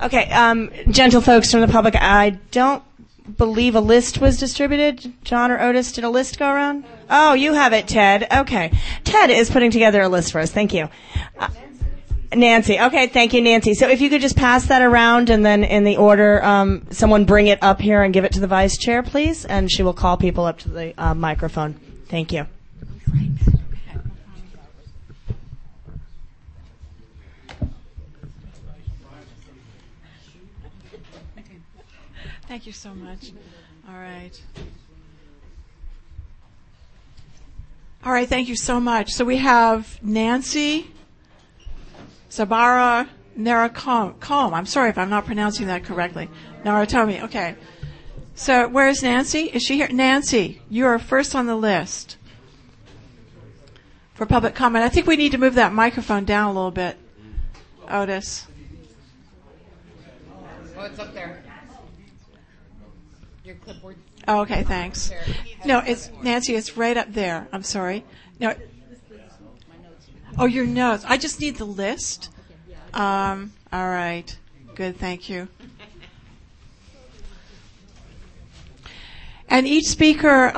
Okay, gentle folks from the public, I don't believe a list was distributed. John or Otis, did a list go around? Oh, you have it, Ted. Okay. Ted is putting together a list for us. Thank you. Nancy. Okay, thank you, Nancy. So if you could just pass that around and then in the order, someone bring it up here and give it to the vice chair, please, and she will call people up to the microphone. Thank you. Thank you so much. All right. All right, thank you so much. So we have Nancy Sabara Naracom. I'm sorry if I'm not pronouncing that correctly. Naratomi, okay. So where's Nancy? Is she here? Nancy, you are first on the list for public comment. I think we need to move that microphone down a little bit, Otis. Oh, it's up there. Your clipboard. Oh, okay, thanks. No, it's Nancy. It's right up there. I'm sorry. No. Oh, your notes. I just need the list. All right. Good. Thank you. And each speaker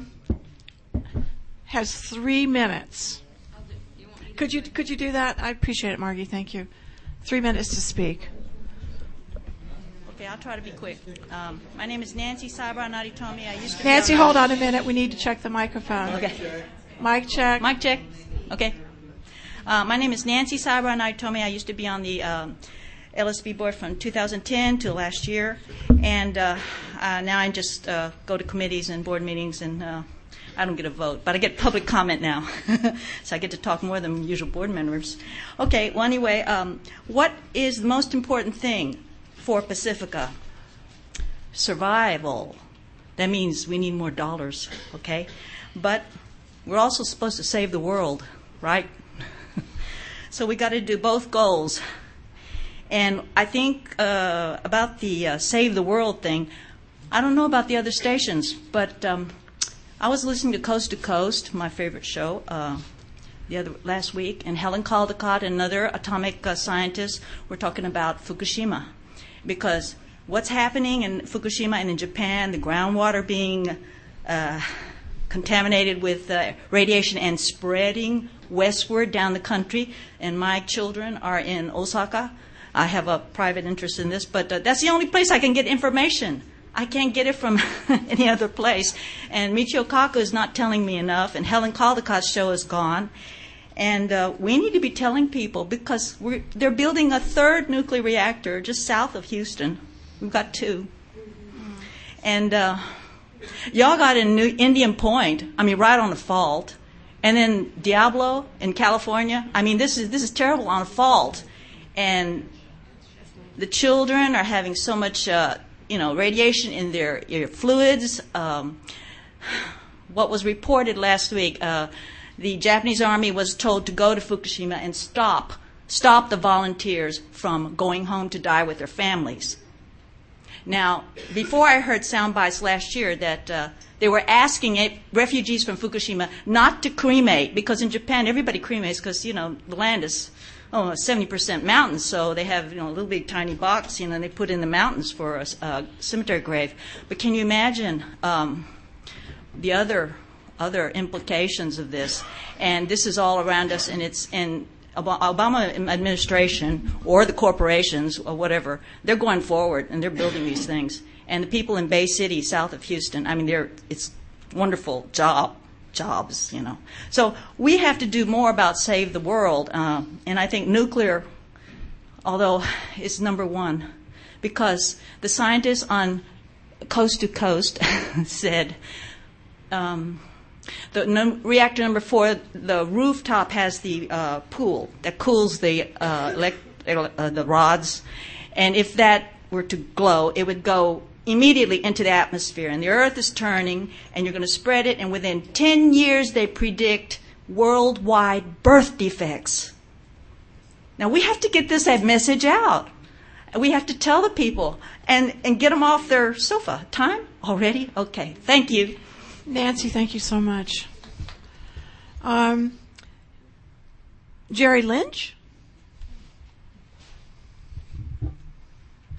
has 3 minutes. Could you do that? I appreciate it, Margie. Thank you. 3 minutes to speak. Okay, I'll try to be quick. My name is Nancy Sabara Naritomi. I used to Nancy, hold on a minute. We need to check the microphone. Okay. Mic check. Mic check. Okay. My name is Nancy Sabara Naritomi. I used to be on the LSB board from 2010 to last year, and now I just go to committees and board meetings, and I don't get a vote, but I get public comment now, so I get to talk more than usual board members. Okay. Well, anyway, what is the most important thing for Pacifica? Survival. That means we need more dollars, okay? But we're also supposed to save the world, right? So we got to do both goals. And I think about the save the world thing, I don't know about the other stations, but I was listening to Coast, my favorite show, last week, and Helen Caldicott and another atomic scientist were talking about Fukushima. Because what's happening in Fukushima and in Japan, the groundwater being contaminated with radiation and spreading westward down the country, and my children are in Osaka. I have a private interest in this, but that's the only place I can get information. I can't get it from any other place. And Michio Kaku is not telling me enough, and Helen Caldicott's show is gone. And we need to be telling people, because they're building a third nuclear reactor just south of Houston. We've got 2. And y'all got in Indian Point, right on the fault. And then Diablo in California. This is terrible on a fault. And the children are having so much, radiation in their fluids. What was reported last week, the Japanese army was told to go to Fukushima and stop the volunteers from going home to die with their families. Now, before I heard sound bites last year that they were asking refugees from Fukushima not to cremate, because in Japan everybody cremates because, the land is 70% mountains, so they have a little big tiny box, they put in the mountains for a cemetery grave. But can you imagine the other implications of this? And this is all around us, and it's in Obama administration or the corporations or whatever. They're going forward and they're building these things. And the people in Bay City, south of Houston, it's wonderful jobs. So we have to do more about save the world, and I think nuclear, although it's number 1, because the scientists on Coast to Coast said. Reactor number 4, the rooftop has the pool that cools the rods, and if that were to glow, it would go immediately into the atmosphere. And the Earth is turning, and you're going to spread it, and within 10 years they predict worldwide birth defects. Now we have to get this message out. We have to tell the people and get them off their sofa. Time already? Okay. Thank you. Nancy, thank you so much. Jerry Lynch?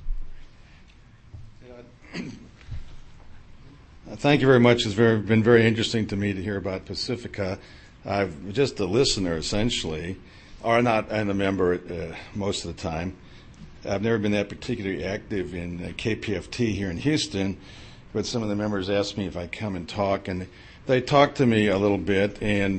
Thank you very much. It's been very interesting to me to hear about Pacifica. I've just a listener, essentially, or not, and a member most of the time. I've never been that particularly active in KPFT here in Houston, but some of the members asked me if I'd come and talk, and they talked to me a little bit, and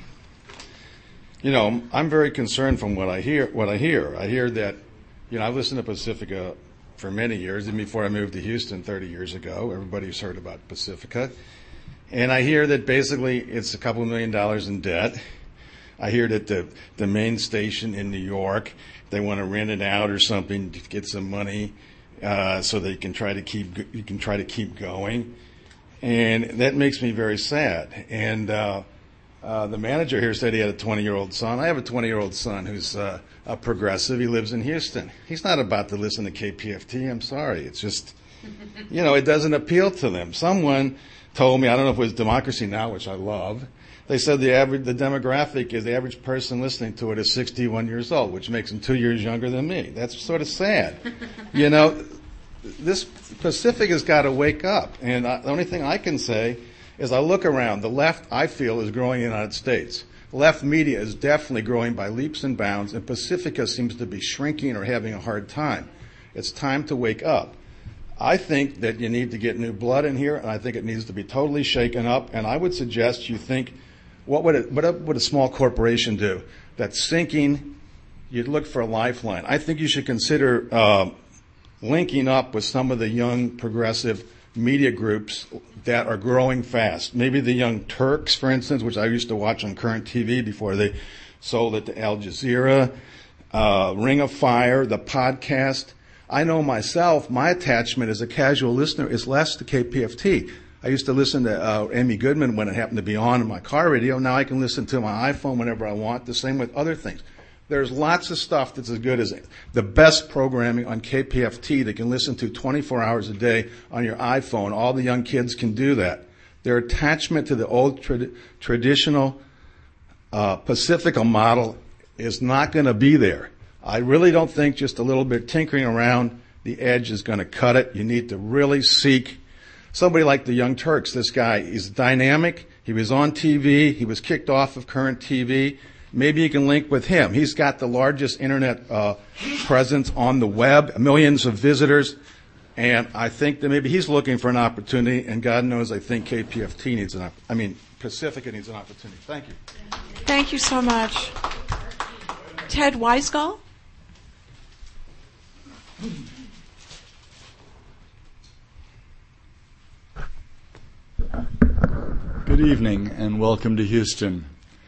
I'm very concerned from what I hear. I hear that, I've listened to Pacifica for many years, even before I moved to Houston 30 years ago. Everybody's heard about Pacifica. And I hear that basically it's a couple $1 million in debt. I hear that the main station in New York, they want to rent it out or something to get some money so they can try to keep going. And that makes me very sad. And the manager here said he had a 20-year-old son. I have a 20-year-old son who's a progressive. He lives in Houston. He's not about to listen to KPFT. I'm sorry. It's just, it doesn't appeal to them. Someone told me, I don't know if it was Democracy Now!, which I love, they said the demographic is the average person listening to it is 61 years old, which makes them 2 years younger than me. That's sort of sad. This Pacific has got to wake up. And the only thing I can say is I look around. The left, I feel, is growing in the United States. Left media is definitely growing by leaps and bounds, and Pacifica seems to be shrinking or having a hard time. It's time to wake up. I think that you need to get new blood in here, and I think it needs to be totally shaken up. And I would suggest you think, what would a small corporation do that's sinking? You'd look for a lifeline. I think you should consider linking up with some of the young progressive media groups that are growing fast. Maybe the Young Turks, for instance, which I used to watch on Current TV before they sold it to Al Jazeera, Ring of Fire, the podcast. I know myself, my attachment as a casual listener is less to KPFT. I used to listen to Amy Goodman when it happened to be on in my car radio. Now I can listen to my iPhone whenever I want. The same with other things. There's lots of stuff that's as good as the best programming on KPFT that can listen to 24 hours a day on your iPhone. All the young kids can do that. Their attachment to the old traditional Pacifica model is not going to be there. I really don't think just a little bit tinkering around the edge is going to cut it. You need to really seek somebody like the Young Turks. This guy is dynamic. He was on TV. He was kicked off of Current TV. Maybe you can link with him. He's got the largest internet presence on the web, millions of visitors. And I think that maybe he's looking for an opportunity, and God knows I think KPFT needs Pacifica needs an opportunity. Thank you. Thank you so much. Ted Weisgall? Good evening and welcome to Houston.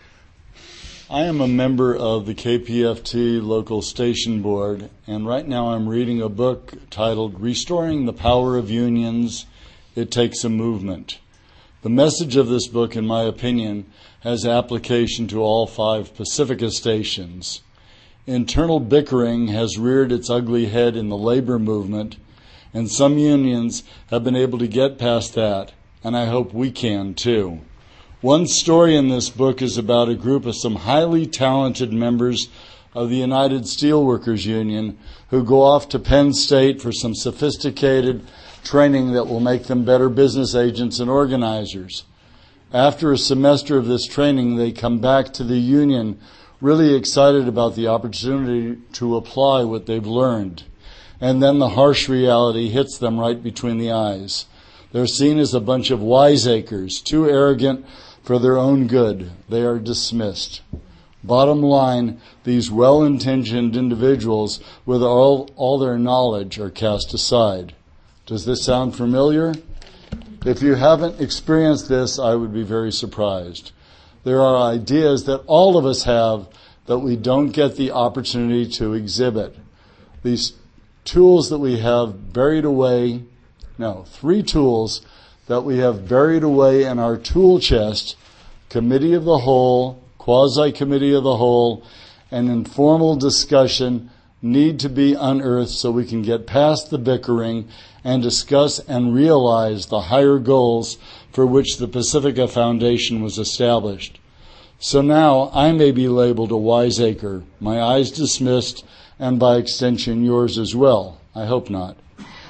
I am a member of the KPFT local station board, and right now I'm reading a book titled Restoring the Power of Unions, It Takes a Movement. The message of this book, in my opinion, has application to all 5 Pacifica stations. Internal bickering has reared its ugly head in the labor movement, and some unions have been able to get past that, and I hope we can too. One story in this book is about a group of some highly talented members of the United Steelworkers Union who go off to Penn State for some sophisticated training that will make them better business agents and organizers. After a semester of this training, they come back to the union really excited about the opportunity to apply what they've learned. And then the harsh reality hits them right between the eyes. They're seen as a bunch of wiseacres, too arrogant for their own good. They are dismissed. Bottom line, these well-intentioned individuals with all their knowledge are cast aside. Does this sound familiar? If you haven't experienced this, I would be very surprised. There are ideas that all of us have that we don't get the opportunity to exhibit. These tools that we have buried away, 3 tools that we have buried away in our tool chest, committee of the whole, quasi-committee of the whole, and informal discussion need to be unearthed so we can get past the bickering and discuss and realize the higher goals for which the Pacifica Foundation was established. So now I may be labeled a wiseacre, my eyes dismissed, and by extension yours as well. I hope not.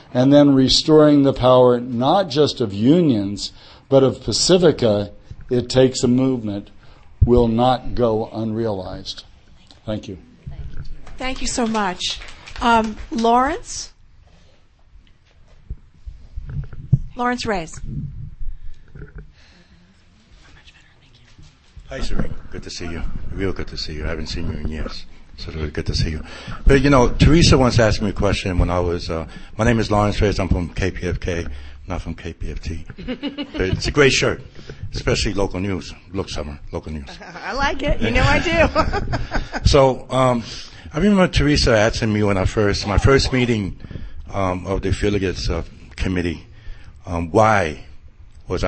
and then restoring the power not just of unions, but of Pacifica, it takes a movement, will not go unrealized. Thank you. Thank you so much. Lawrence? Lawrence Reyes. Hi, sir. Good to see you. Real good to see you. I haven't seen you in years. So really good to see you. But, Teresa once asked me a question when I was, my name is Lawrence Reyes. I'm from KPFK, not from KPFT. But it's a great shirt, especially local news. Look, Summer, local news. I like it. You know I do. So, I remember Teresa asking me when my first meeting, of the affiliates committee, why was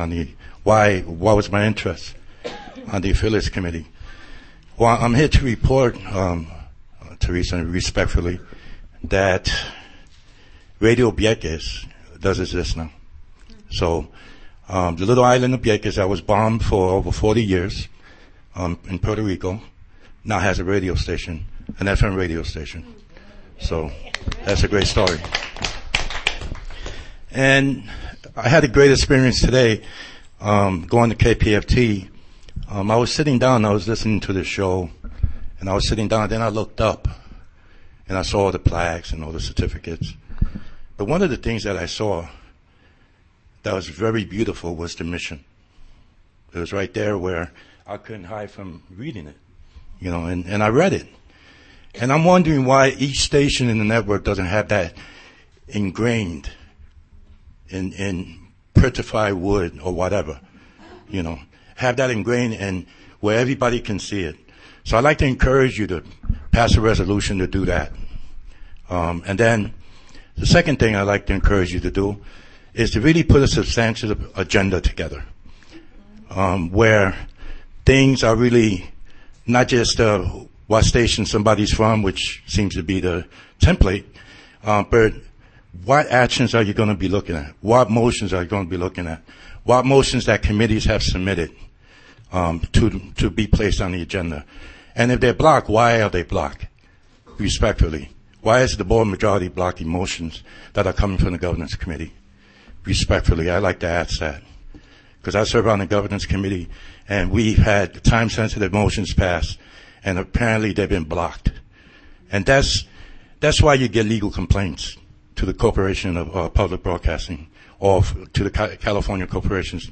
my interest on the affiliates committee? Well, I'm here to report, Teresa, respectfully, that Radio Vieques does exist now. So, the little island of Vieques that was bombed for over 40 years, in Puerto Rico, now has a radio station, an FM radio station. So, that's a great story. And I had a great experience today, going to KPFT. I was sitting down, I was listening to the show, and I was sitting down, and then I looked up, and I saw all the plaques and all the certificates. But one of the things that I saw that was very beautiful was the mission. It was right there where I couldn't hide from reading it, and I read it. And I'm wondering why each station in the network doesn't have that ingrained in petrified wood or whatever, have that ingrained and where everybody can see it. So I'd like to encourage you to pass a resolution to do that. And then the second thing I'd like to encourage you to do is to really put a substantial agenda together, where things are really not just what station somebody's from, which seems to be the template, but what actions are you going to be looking at? What motions are you going to be looking at? What motions that committees have submitted to be placed on the agenda? And if they're blocked, why are they blocked? Respectfully. Why is the board majority blocking motions that are coming from the governance committee? Respectfully, I'd like to ask that. Because I serve on the governance committee, and we've had time-sensitive motions passed, and apparently they've been blocked. And that's why you get legal complaints to the Corporation of Public Broadcasting, or to the California Corporation,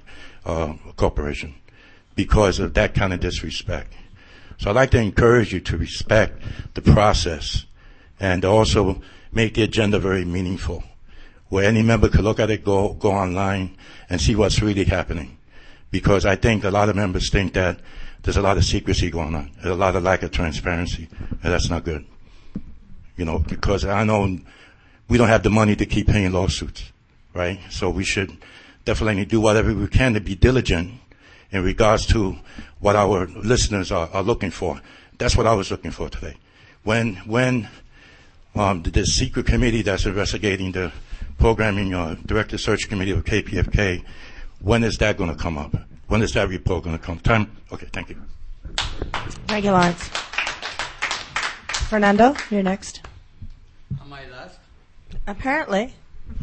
because of that kind of disrespect. So I'd like to encourage you to respect the process and also make the agenda very meaningful, where any member could look at it, go online and see what's really happening. Because I think a lot of members think that there's a lot of secrecy going on, there's a lot of lack of transparency, and that's not good. Because I know we don't have the money to keep paying lawsuits. Right? So we should definitely do whatever we can to be diligent in regards to what our listeners are looking for. That's what I was looking for today. When the secret committee that's investigating the programming director search committee of KPFK, when is that going to come up? When is that report going to come? Time? Okay, thank you. Thank you, Lawrence. Fernando, you're next. Am I last? Apparently.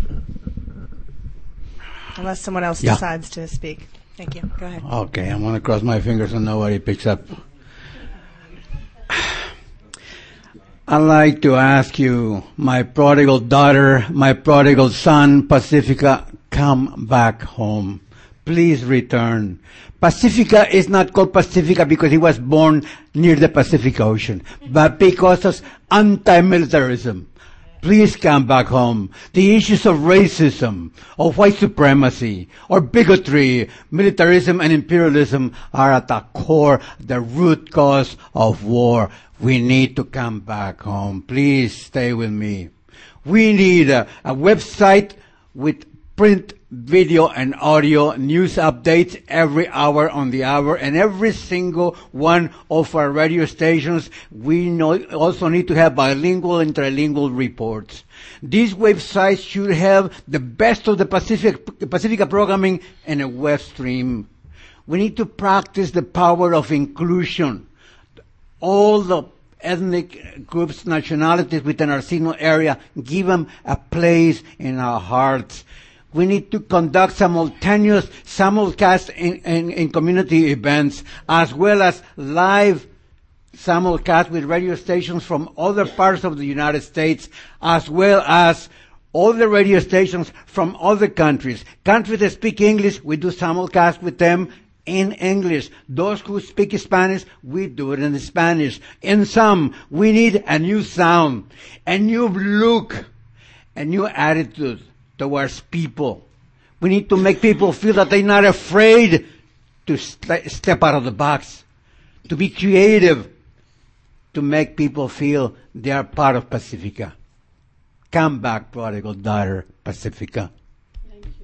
Unless someone else decides to speak. Thank you. Go ahead. Okay, I'm going to cross my fingers and nobody picks up. I'd like to ask you, my prodigal daughter, my prodigal son, Pacifica, come back home. Please return. Pacifica is not called Pacifica because he was born near the Pacific Ocean, but because of anti-militarism. Please come back home. The issues of racism, of white supremacy, or bigotry, militarism and imperialism are at the core, the root cause of war. We need to come back home. Please stay with me. We need a website with print, video, and audio news updates every hour on the hour, and every single one of our radio stations. We also need to have bilingual and trilingual reports. These websites should have the best of the Pacifica programming and a web stream. We need to practice the power of inclusion. All the ethnic groups, nationalities within our signal area. Give them a place in our hearts. We need to conduct simultaneous simulcast in community events, as well as live simulcast with radio stations from other parts of the United States, as well as other radio stations from other countries. Countries that speak English, we do simulcast with them in English. Those who speak Spanish, we do it in Spanish. In some, we need a new sound, a new look, a new attitude towards people. We need to make people feel that they're not afraid to step out of the box, to be creative, to make people feel they are part of Pacifica. Come back, prodigal daughter, Pacifica. Thank you.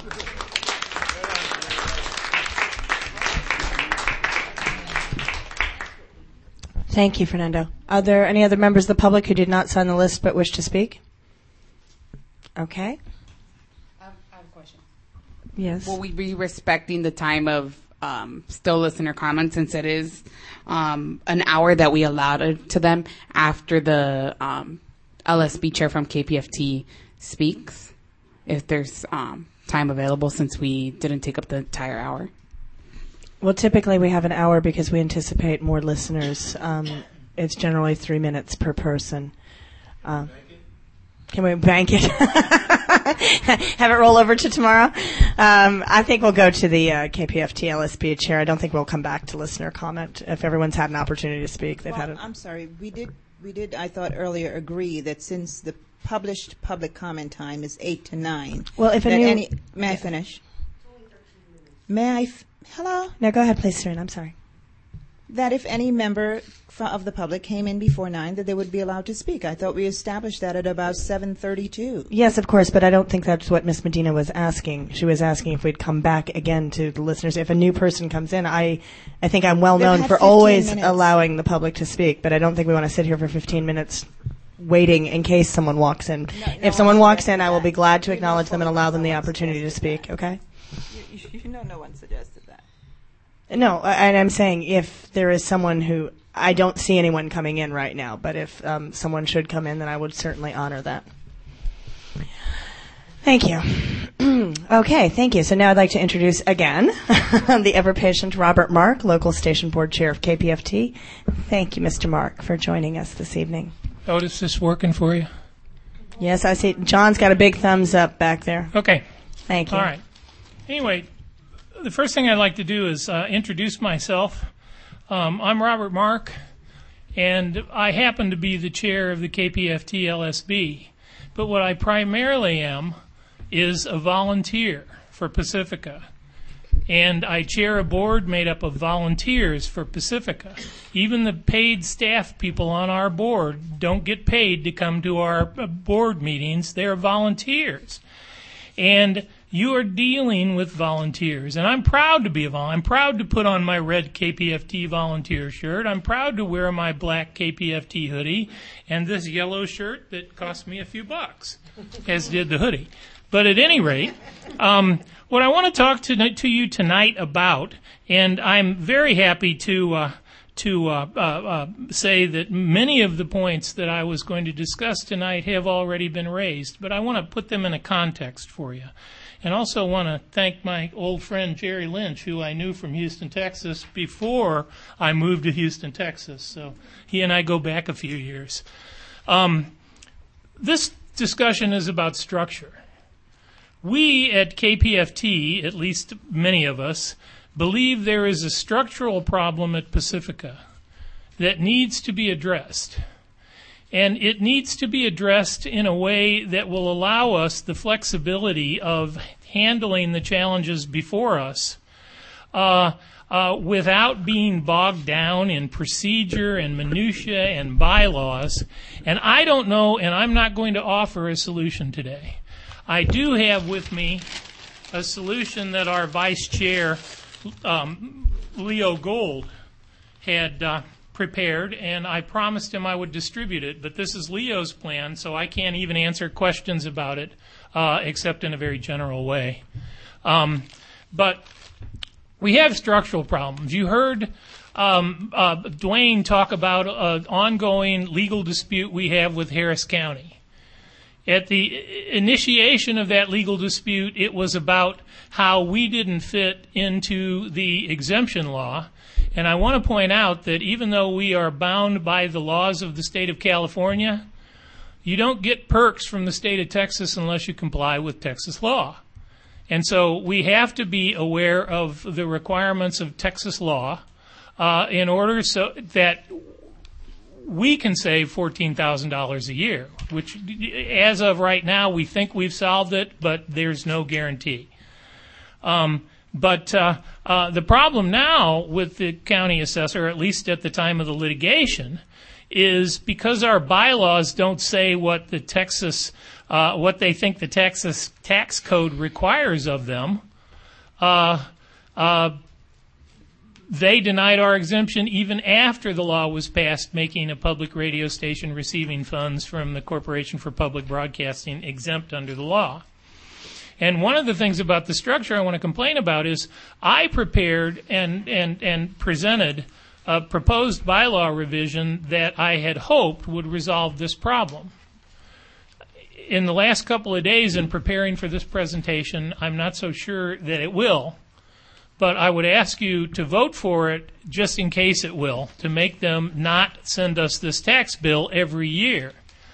Thank you, Fernando. Are there any other members of the public who did not sign the list but wish to speak? Okay. I have a question. Yes. Will we be respecting the time of still listener comments, since it is an hour that we allowed to them after the LSB chair from KPFT speaks, if there's time available, since we didn't take up the entire hour? Well, typically we have an hour because we anticipate more listeners. It's generally 3 minutes per person. Can we bank it? Have it roll over to tomorrow? I think we'll go to the KPFT LSB chair. I don't think we'll come back to listener comment. If everyone's had an opportunity to speak, they've had it. I'm sorry. We did, I thought earlier, agree that since the published public comment time is 8 to 9. Well, if may I finish? Hello? No, go ahead, please, Serena. I'm sorry. That if any member of the public came in before 9, that they would be allowed to speak. I thought we established that at about 7:32. Yes, of course, but I don't think that's what Ms. Medina was asking. She was asking if we'd come back again to the listeners. If a new person comes in, I think I'm well known for always allowing the public to speak, but I don't think we want to sit here for 15 minutes waiting in case someone walks in. If someone walks in, I will be glad to acknowledge them and allow them the opportunity to speak, okay? You know no one suggested that. No, and I'm saying if there is someone who, I don't see anyone coming in right now, but if someone should come in, then I would certainly honor that. Thank you. Okay, thank you. So now I'd like to introduce again the ever-patient Robert Mark, local station board chair of KPFT. Thank you, Mr. Mark, for joining us this evening. Otis, is this working for you? Yes, I see. John's got a big thumbs up back there. Okay. Thank you. All right. Anyway, the first thing I'd like to do is introduce myself. I'm Robert Mark, and I happen to be the chair of the KPFT LSB. But what I primarily am is a volunteer for Pacifica. And I chair a board made up of volunteers for Pacifica. Even the paid staff people on our board don't get paid to come to our board meetings. They're volunteers. And you are dealing with volunteers, and I'm proud to be a volunteer. I'm proud to put on my red KPFT volunteer shirt. I'm proud to wear my black KPFT hoodie and this yellow shirt that cost me a few bucks, as did the hoodie. But at any rate, what I want to talk to you tonight about, and I'm very happy to say that many of the points that I was going to discuss tonight have already been raised, but I want to put them in a context for you. And also want to thank my old friend Jerry Lynch, who I knew from Houston, Texas, before I moved to Houston, Texas. So he and I go back a few years. This discussion is about structure. We at KPFT, at least many of us, believe there is a structural problem at Pacifica that needs to be addressed. And it needs to be addressed in a way that will allow us the flexibility of handling the challenges before us without being bogged down in procedure and minutia and bylaws. And I don't know, and I'm not going to offer a solution today. I do have with me a solution that our vice chair, Leo Gold, had prepared, and I promised him I would distribute it, but this is Leo's plan, so I can't even answer questions about it except in a very general way. But we have structural problems. You heard Dwayne talk about an ongoing legal dispute we have with Harris County. At the initiation of that legal dispute, it was about how we didn't fit into the exemption law. And I want to point out that even though we are bound by the laws of the state of California, you don't get perks from the state of Texas unless you comply with Texas law. And so we have to be aware of the requirements of Texas law in order so that we can save $14,000 a year, which as of right now we think we've solved it, but there's no guarantee. But the problem now with the county assessor, at least at the time of the litigation, is because our bylaws don't say what the Texas, what they think the Texas tax code requires of them. They denied our exemption even after the law was passed, making a public radio station receiving funds from the Corporation for Public Broadcasting exempt under the law. And one of the things about the structure I want to complain about is I prepared and presented a proposed bylaw revision that I had hoped would resolve this problem. In the last couple of days in preparing for this presentation, I'm not so sure that it will, but I would ask you to vote for it just in case it will, to make them not send us this tax bill every year.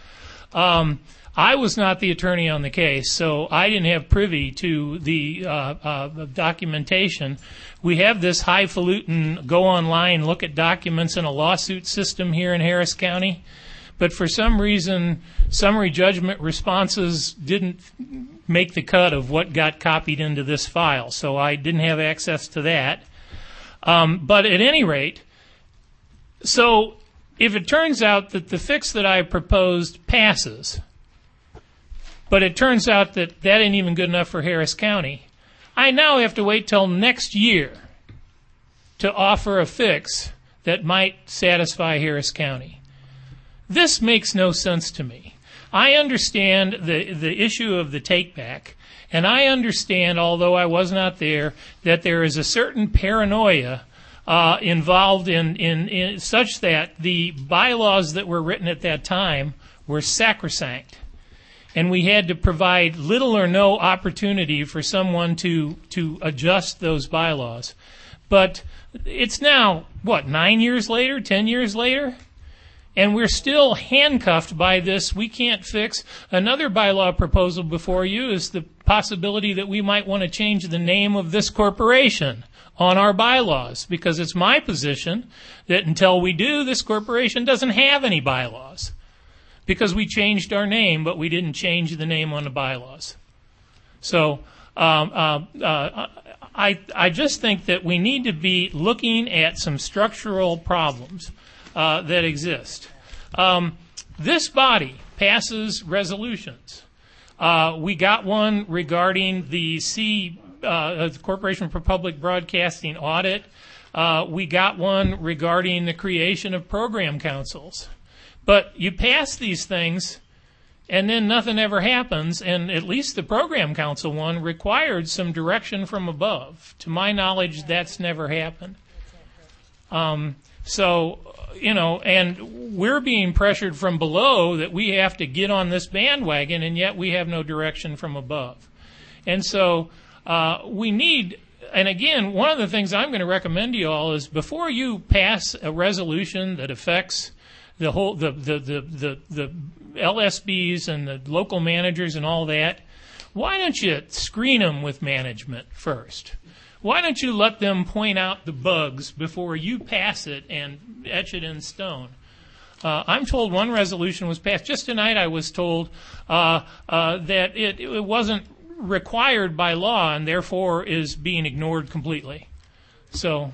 I was not the attorney on the case, so I didn't have privy to the documentation. We have this highfalutin go online, look at documents in a lawsuit system here in Harris County, but for some reason, summary judgment responses didn't make the cut of what got copied into this file, so I didn't have access to that. But at any rate, so if it turns out that the fix that I proposed passes, but it turns out that that ain't even good enough for Harris County, I now have to wait till next year to offer a fix that might satisfy Harris County. This makes no sense to me. I understand the issue of the take-back, and I understand, although I was not there, that there is a certain paranoia involved in such that the bylaws that were written at that time were sacrosanct. And we had to provide little or no opportunity for someone to adjust those bylaws. But it's now, 9 years later, 10 years later? And we're still handcuffed by this. We can't fix. Another bylaw proposal before you is the possibility that we might want to change the name of this corporation on our bylaws, because it's my position that until we do, this corporation doesn't have any bylaws. Because we changed our name, but we didn't change the name on the bylaws. So I just think that we need to be looking at some structural problems that exist. This body passes resolutions. We got one regarding the Corporation for Public Broadcasting audit. We got one regarding the creation of program councils. But you pass these things, and then nothing ever happens, and at least the Program Council one required some direction from above. To my knowledge, that's never happened. So, and we're being pressured from below that we have to get on this bandwagon, and yet we have no direction from above. And so we need, and again, one of the things I'm going to recommend to you all is before you pass a resolution that affects the whole the LSBs and the local managers and all that, why don't you screen them with management first? Why don't you let them point out the bugs before you pass it and etch it in stone? I'm told one resolution was passed. Just tonight I was told that it wasn't required by law and therefore is being ignored completely. So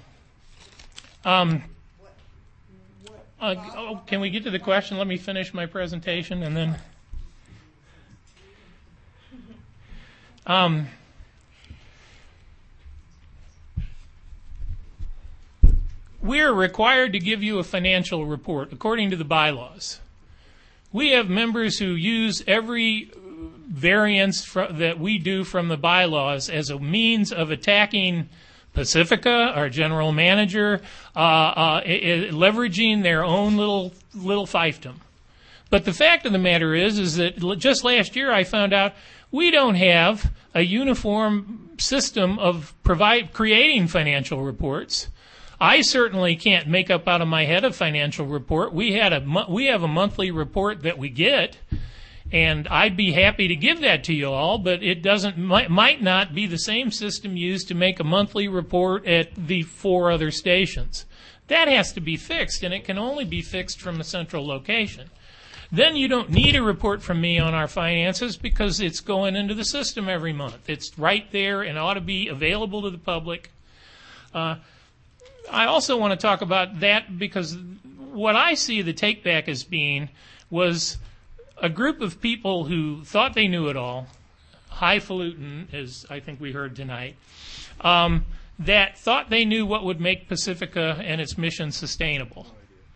can we get to the question? Let me finish my presentation and then. We're required to give you a financial report according to the bylaws. We have members who use every variance that we do from the bylaws as a means of attacking Pacifica, our general manager, leveraging their own little fiefdom. But the fact of the matter is that just last year I found out we don't have a uniform system of creating financial reports. I certainly can't make up out of my head a financial report. We have a monthly report that we get, and I'd be happy to give that to you all, but it might not be the same system used to make a monthly report at the 4 other stations. That has to be fixed, and it can only be fixed from a central location. Then you don't need a report from me on our finances because it's going into the system every month. It's right there and ought to be available to the public. I also want to talk about that because what I see the take back as being was a group of people who thought they knew it all, highfalutin, as I think we heard tonight, that thought they knew what would make Pacifica and its mission sustainable,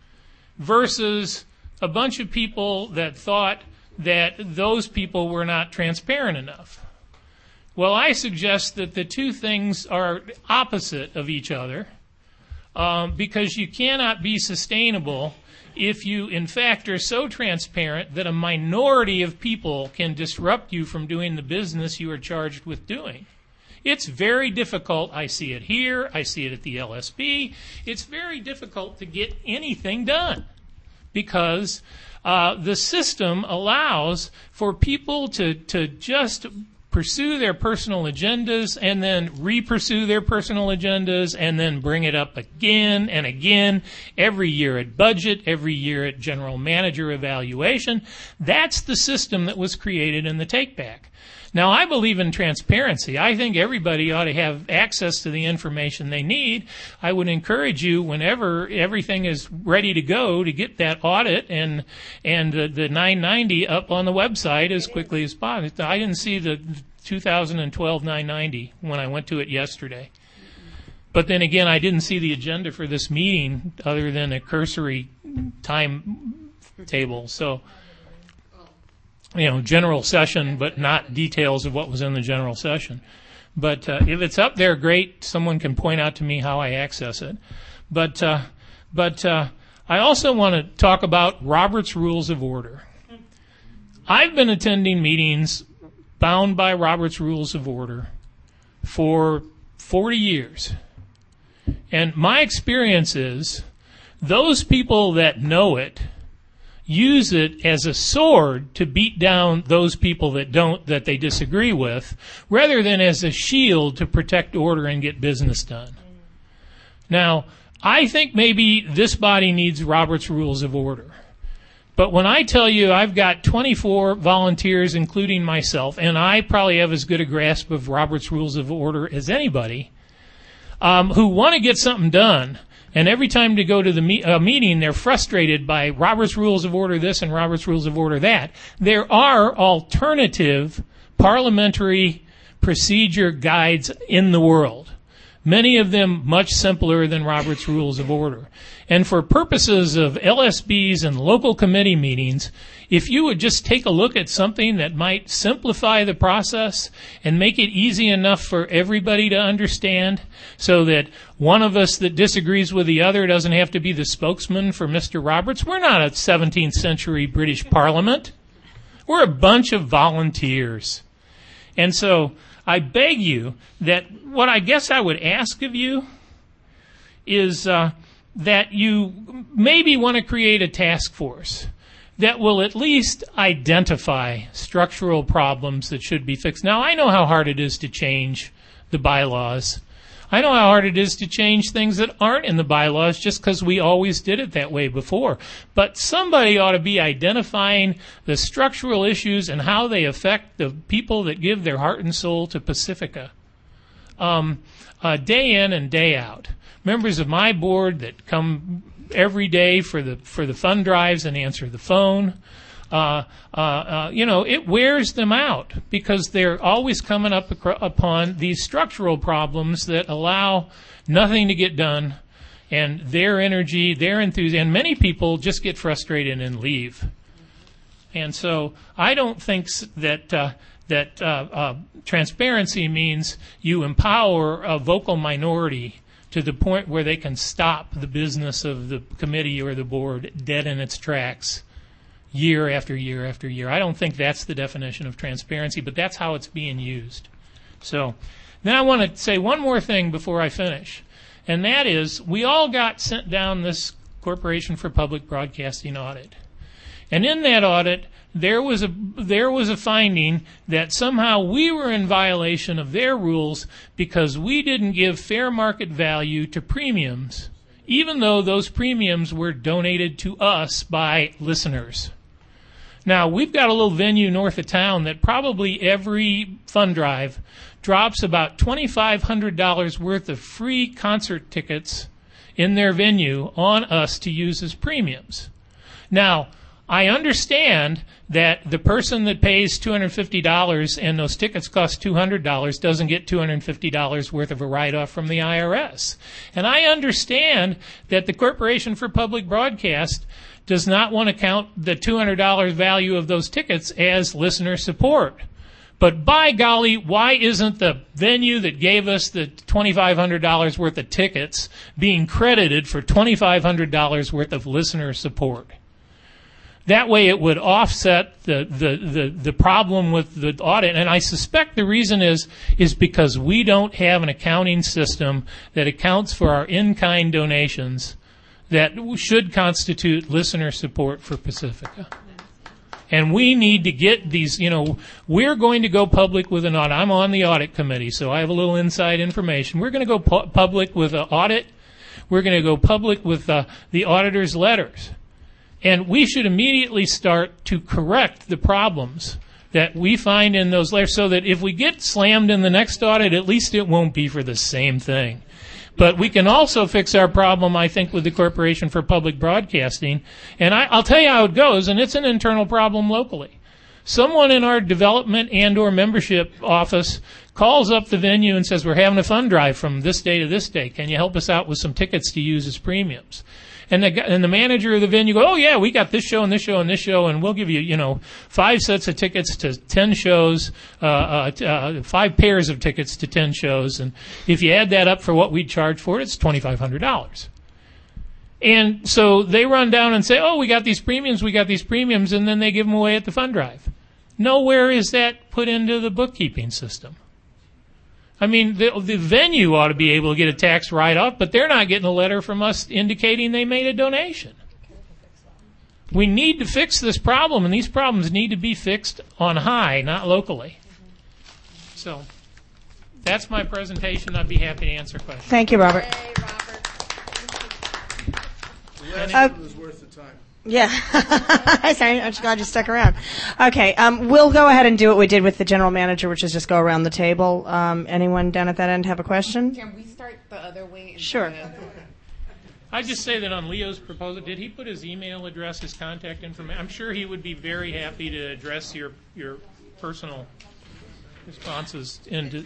versus a bunch of people that thought that those people were not transparent enough. Well, I suggest that the two things are opposite of each other, because you cannot be sustainable if you, in fact, are so transparent that a minority of people can disrupt you from doing the business you are charged with doing. It's very difficult. I see it here. I see it at the LSB. It's very difficult to get anything done, because the system allows for people to just pursue their personal agendas and then re-pursue their personal agendas and then bring it up again and again every year at budget, every year at general manager evaluation. That's the system that was created in the take-back. Now, I believe in transparency. I think everybody ought to have access to the information they need. I would encourage you, whenever everything is ready to go, to get that audit and the 990 up on the website as quickly as possible. I didn't see the 2012 990 when I went to it yesterday. But then again, I didn't see the agenda for this meeting other than a cursory timetable. So, general session, but not details of what was in the general session. But if it's up there, great. Someone can point out to me how I access it. But I also want to talk about Robert's Rules of Order. I've been attending meetings bound by Robert's Rules of Order for 40 years. And my experience is those people that know it use it as a sword to beat down those people that they disagree with, rather than as a shield to protect order and get business done. Now, I think maybe this body needs Robert's Rules of Order. But when I tell you I've got 24 volunteers, including myself, and I probably have as good a grasp of Robert's Rules of Order as anybody, who want to get something done, and every time to go to the meeting, they're frustrated by Robert's Rules of Order this and Robert's Rules of Order that. There are alternative parliamentary procedure guides in the world, many of them much simpler than Robert's Rules of Order. And for purposes of LSBs and local committee meetings, if you would just take a look at something that might simplify the process and make it easy enough for everybody to understand, so that one of us that disagrees with the other doesn't have to be the spokesman for Mr. Roberts. We're not a 17th century British Parliament. We're a bunch of volunteers. And so I beg you that what I guess I would ask of you is that you maybe want to create a task force that will at least identify structural problems that should be fixed. Now, I know how hard it is to change the bylaws. I know how hard it is to change things that aren't in the bylaws just because we always did it that way before. But somebody ought to be identifying the structural issues and how they affect the people that give their heart and soul to Pacifica, day in and day out. Members of my board that come every day for the fund drives and answer the phone, it wears them out because they're always coming up upon these structural problems that allow nothing to get done, and their energy, their enthusiasm, and many people just get frustrated and leave. And so I don't think that transparency means you empower a vocal minority to the point where they can stop the business of the committee or the board dead in its tracks year after year after year. I don't think that's the definition of transparency, but that's how it's being used. So then I want to say one more thing before I finish, and that is we all got sent down this Corporation for Public Broadcasting audit. And in that audit, there was a finding that somehow we were in violation of their rules because we didn't give fair market value to premiums, even though those premiums were donated to us by listeners. Now, we've got a little venue north of town that probably every fund drive drops about $2,500 worth of free concert tickets in their venue on us to use as premiums. Now, I understand that the person that pays $250 and those tickets cost $200 doesn't get $250 worth of a write-off from the IRS. And I understand that the Corporation for Public Broadcast does not want to count the $200 value of those tickets as listener support. But by golly, why isn't the venue that gave us the $2,500 worth of tickets being credited for $2,500 worth of listener support? That way it would offset the problem with the audit. And I suspect the reason is because we don't have an accounting system that accounts for our in-kind donations that should constitute listener support for Pacifica. And we need to get these, we're going to go public with an audit. I'm on the audit committee, so I have a little inside information. We're going to go public with an audit. We're going to go public with the auditor's letters. And we should immediately start to correct the problems that we find in those letters so that if we get slammed in the next audit, at least it won't be for the same thing. But we can also fix our problem, I think, with the Corporation for Public Broadcasting. And I'll tell you how it goes, and it's an internal problem locally. Someone in our development and or membership office calls up the venue and says, we're having a fund drive from this day to this day. Can you help us out with some tickets to use as premiums? And the manager of the venue goes, oh, yeah, we got this show and this show and this show, and we'll give you, 5 sets of tickets to 10 shows, 5 pairs of tickets to 10 shows. And if you add that up for what we'd charge for it, it's $2,500. And so they run down and say, oh, we got these premiums, and then they give them away at the fund drive. Nowhere is that put into the bookkeeping system. I mean, the venue ought to be able to get a tax write-off, but they're not getting a letter from us indicating they made a donation. We need to fix this problem, and these problems need to be fixed on high, not locally. So that's my presentation. I'd be happy to answer questions. Thank you, Robert. Hey, Robert. The last one was worth the time. Yeah. Sorry, I'm just glad you stuck around. Okay, we'll go ahead and do what we did with the general manager, which is just go around the table. Anyone down at that end have a question? Can we start the other way? Sure. I just say that on Leo's proposal, did he put his email address, his contact information? I'm sure he would be very happy to address your personal responses.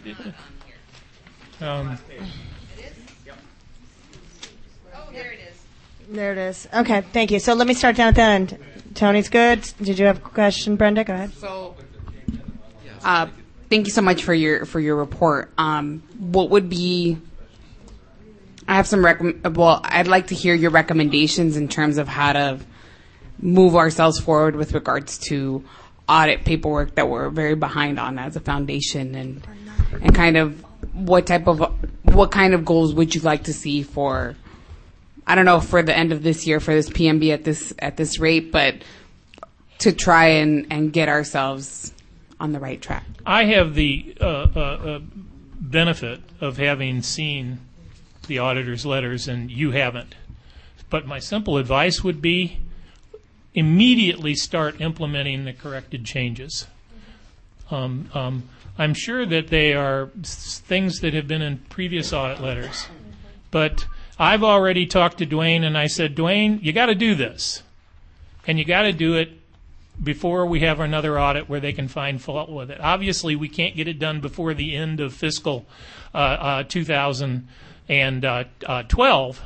There it is. There it is. Okay, thank you. So let me start down at the end. Tony's good. Did you have a question, Brenda? Go ahead. So, thank you so much for your report. What would be? I have some I'd like to hear your recommendations in terms of how to move ourselves forward with regards to audit paperwork that we're very behind on as a foundation, and kind of what kind of goals would you like to see for? I don't know, for the end of this year, for this PMB at this rate, but to try and get ourselves on the right track. I have the benefit of having seen the auditor's letters, and you haven't. But my simple advice would be immediately start implementing the corrected changes. I'm sure that they are things that have been in previous audit letters, but I've already talked to Dwayne, and I said, Dwayne, you got to do this, and you got to do it before we have another audit where they can find fault with it. Obviously, we can't get it done before the end of fiscal 2012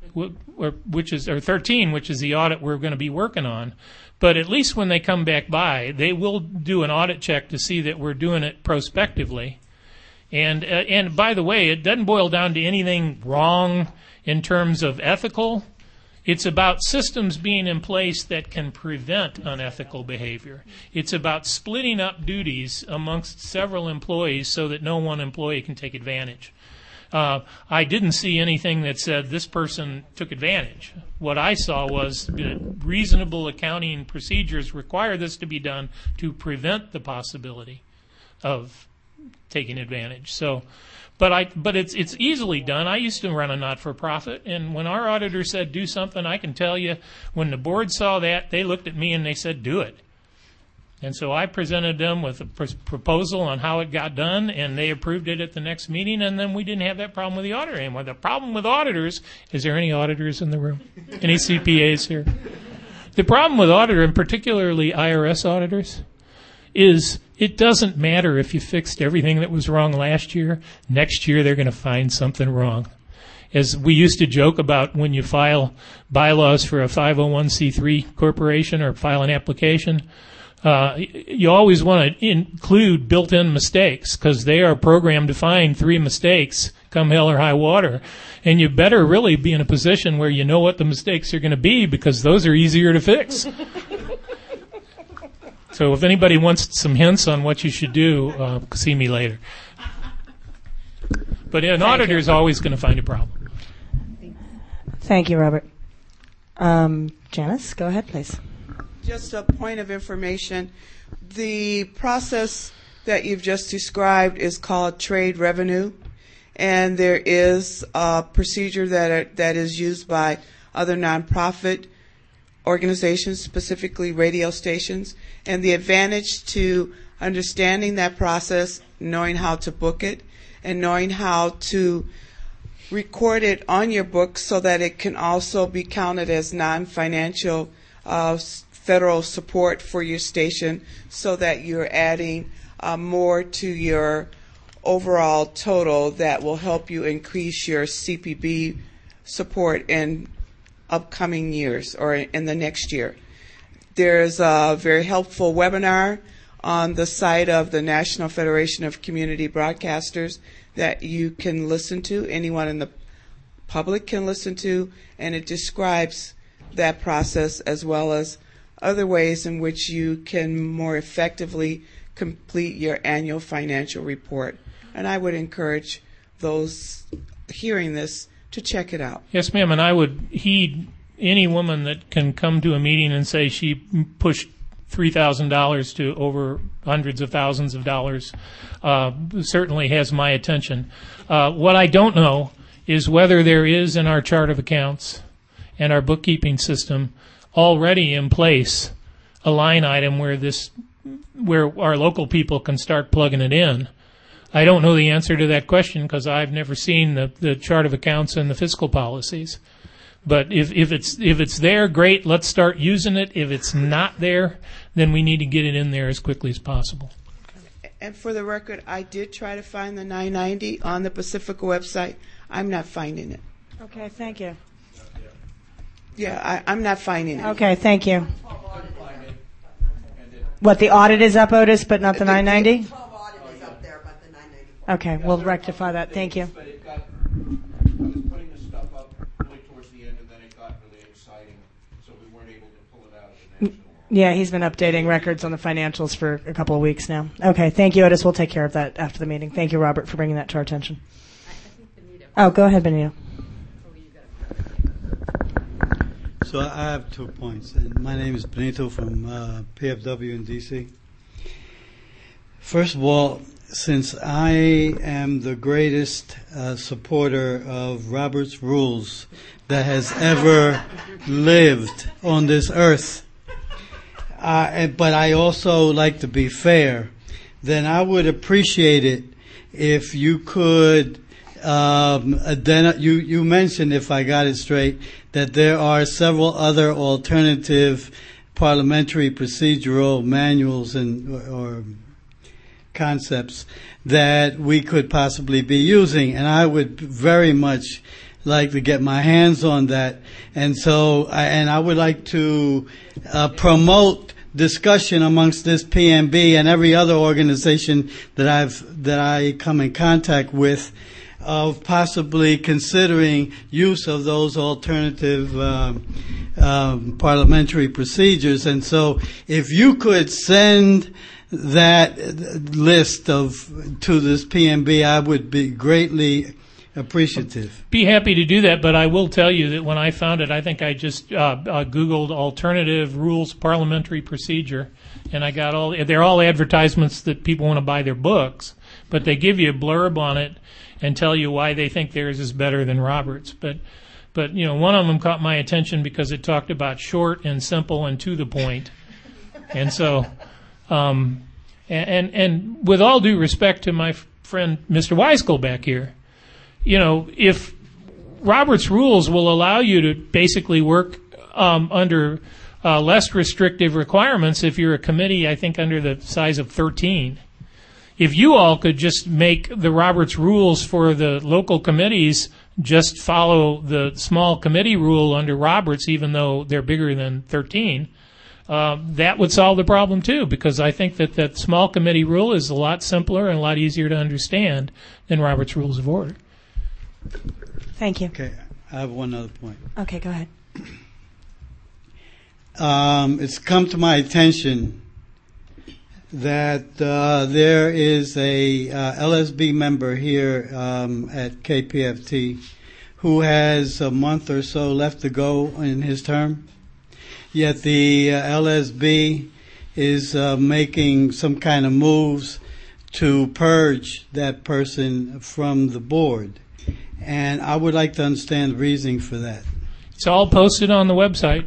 or 13, which is the audit we're going to be working on. But at least when they come back by, they will do an audit check to see that we're doing it prospectively. And by the way, it doesn't boil down to anything wrong in terms of ethical. It's about systems being in place that can prevent unethical behavior. It's about splitting up duties amongst several employees so that no one employee can take advantage. I didn't see anything that said this person took advantage. What I saw was reasonable accounting procedures require this to be done to prevent the possibility of taking advantage. So, but it's easily done. I used to run a not-for-profit, and when our auditor said do something, I can tell you when the board saw that, they looked at me and they said do it. And so I presented them with a proposal on how it got done, and they approved it at the next meeting, and then we didn't have that problem with the auditor anymore. The problem with auditors, is there any auditors in the room? Any CPAs here? The problem with auditor, and particularly IRS auditors, is it doesn't matter if you fixed everything that was wrong last year. Next year they're going to find something wrong. As we used to joke about when you file bylaws for a 501c3 corporation or file an application, you always want to include built-in mistakes because they are programmed to find 3 mistakes come hell or high water. And you better really be in a position where you know what the mistakes are going to be because those are easier to fix. So if anybody wants some hints on what you should do, see me later. But an auditor is always going to find a problem. Thank you, Robert. Janice, go ahead, please. Just a point of information. The process that you've just described is called trade revenue, and there is a procedure that is used by other nonprofit organizations, specifically radio stations. And the advantage to understanding that process, knowing how to book it, and knowing how to record it on your book so that it can also be counted as non-financial federal support for your station so that you're adding more to your overall total that will help you increase your CPB support in upcoming years or in the next year. There's a very helpful webinar on the site of the National Federation of Community Broadcasters that you can listen to, anyone in the public can listen to, and it describes that process as well as other ways in which you can more effectively complete your annual financial report. And I would encourage those hearing this to check it out. Yes, ma'am, and I would heed any woman that can come to a meeting and say she pushed $3,000 to over hundreds of thousands of dollars certainly has my attention. What I don't know is whether there is in our chart of accounts and our bookkeeping system already in place a line item where our local people can start plugging it in. I don't know the answer to that question because I've never seen the chart of accounts and the fiscal policies. But if it's there, great, let's start using it. If it's not there, then we need to get it in there as quickly as possible. And for the record, I did try to find the 990 on the Pacifica website. I'm not finding it. Okay, thank you. Yeah, I'm not finding it. Okay, thank you. What, the audit is up, Otis, but not the 990? The audit is up there, but the 990. Okay, we'll rectify that. Thank you. But I was putting this stuff up really towards the end, and then it got really exciting, so we weren't able to pull it out of the national. Yeah, he's been updating records on the financials for a couple of weeks now. Okay, thank you, Otis. We'll take care of that after the meeting. Thank you, Robert, for bringing that to our attention. Oh, go ahead, Benito. So I have 2 points. And my name is Benito from PFW in D.C. First of all, since I am the greatest supporter of Robert's Rules that has ever lived on this earth, but I also like to be fair, then I would appreciate it if you could you mentioned, if I got it straight, that there are several other alternative parliamentary procedural manuals or concepts that we could possibly be using, and I would very much like to get my hands on that. And so, I would like to promote discussion amongst this PNB and every other organization that I come in contact with, of possibly considering use of those alternative parliamentary procedures. And so if you could send that list to this PNB, I would be greatly appreciative. Be happy to do that, but I will tell you that when I found it, I think I just Googled alternative rules parliamentary procedure, and I got they're all advertisements that people want to buy their books, but they give you a blurb on it and tell you why they think theirs is better than Roberts. But one of them caught my attention because it talked about short and simple and to the point. And so, and with all due respect to my friend Mr. Weiskel back here, if Robert's rules will allow you to basically work under less restrictive requirements if you're a committee, I think under the size of 13. If you all could just make the Roberts rules for the local committees just follow the small committee rule under Roberts, even though they're bigger than 13, that would solve the problem too, because I think that small committee rule is a lot simpler and a lot easier to understand than Roberts Rules of Order. Thank you. Okay, I have one other point. Okay, go ahead. It's come to my attention that there is a LSB member here at KPFT who has a month or so left to go in his term. Yet the LSB is making some kind of moves to purge that person from the board. And I would like to understand the reasoning for that. It's all posted on the website,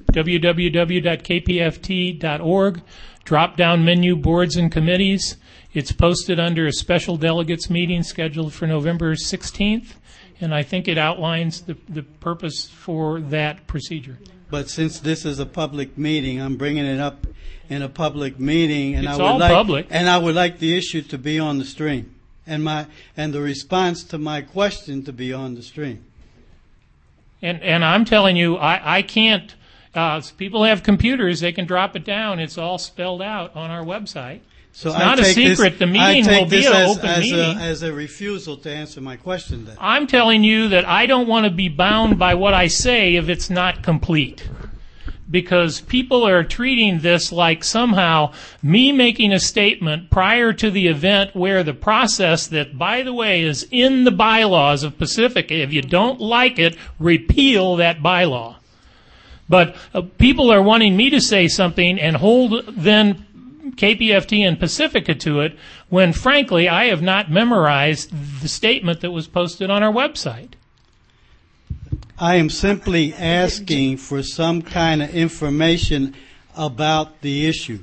www.kpft.org. Drop-down menu, boards and committees. It's posted under a special delegates meeting scheduled for November 16th, and I think it outlines the purpose for that procedure. But since this is a public meeting, I'm bringing it up in a public meeting, and It's all public. And I would like the issue to be on the stream, and the response to my question to be on the stream. And I'm telling you, I can't. People have computers; they can drop it down. It's all spelled out on our website. So it's not a secret. The meeting will be an open meeting. As a refusal to answer my question, then. I'm telling you that I don't want to be bound by what I say if it's not complete. Because people are treating this like somehow me making a statement prior to the event where the process that, by the way, is in the bylaws of Pacifica, if you don't like it, repeal that bylaw. But people are wanting me to say something and hold then KPFT and Pacifica to it when, frankly, I have not memorized the statement that was posted on our website. I am simply asking for some kind of information about the issue.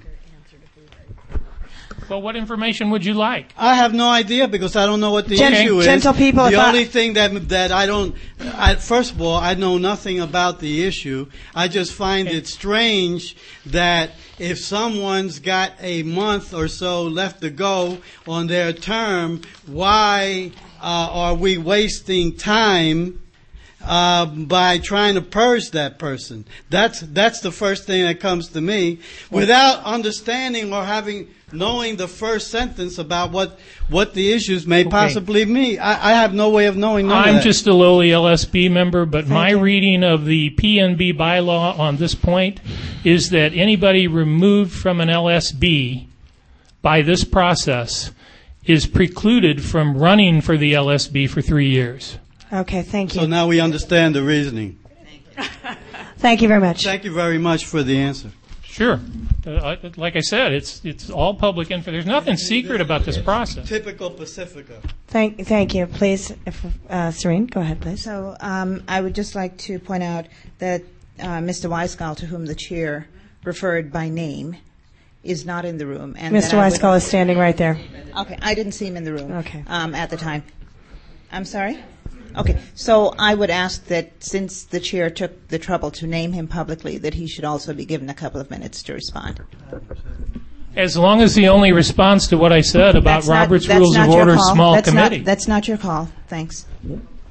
Well, what information would you like? I have no idea because I don't know what the issue is. Gentle people, the only thing that I don't, first of all, I know nothing about the issue. I just find it strange that if someone's got a month or so left to go on their term, why are we wasting time by trying to purge that person? That's the first thing that comes to me, without understanding or knowing the first sentence about what the issues may possibly mean. I have no way of knowing none of I'm that. just a lowly LSB member, but my reading of the PNB bylaw on this point is that anybody removed from an LSB by this process is precluded from running for the LSB for 3 years. Okay, thank you. So now we understand the reasoning. Thank you very much. Thank you very much for the answer. Sure. Like I said, it's all public info. There's nothing secret about this process. Typical Pacifica. Thank you. Please, Serene, go ahead, please. So I would just like to point out that Mr. Weisgall, to whom the chair referred by name, is not in the room. And Mr. Weisgall is standing right there. Okay, I didn't see him in the room Okay. At the time. I'm sorry? Okay, so I would ask that since the chair took the trouble to name him publicly, that he should also be given a couple of minutes to respond. As long as he only responds to what I said about Robert's Rules of Order, small committee. That's not your call. Thanks.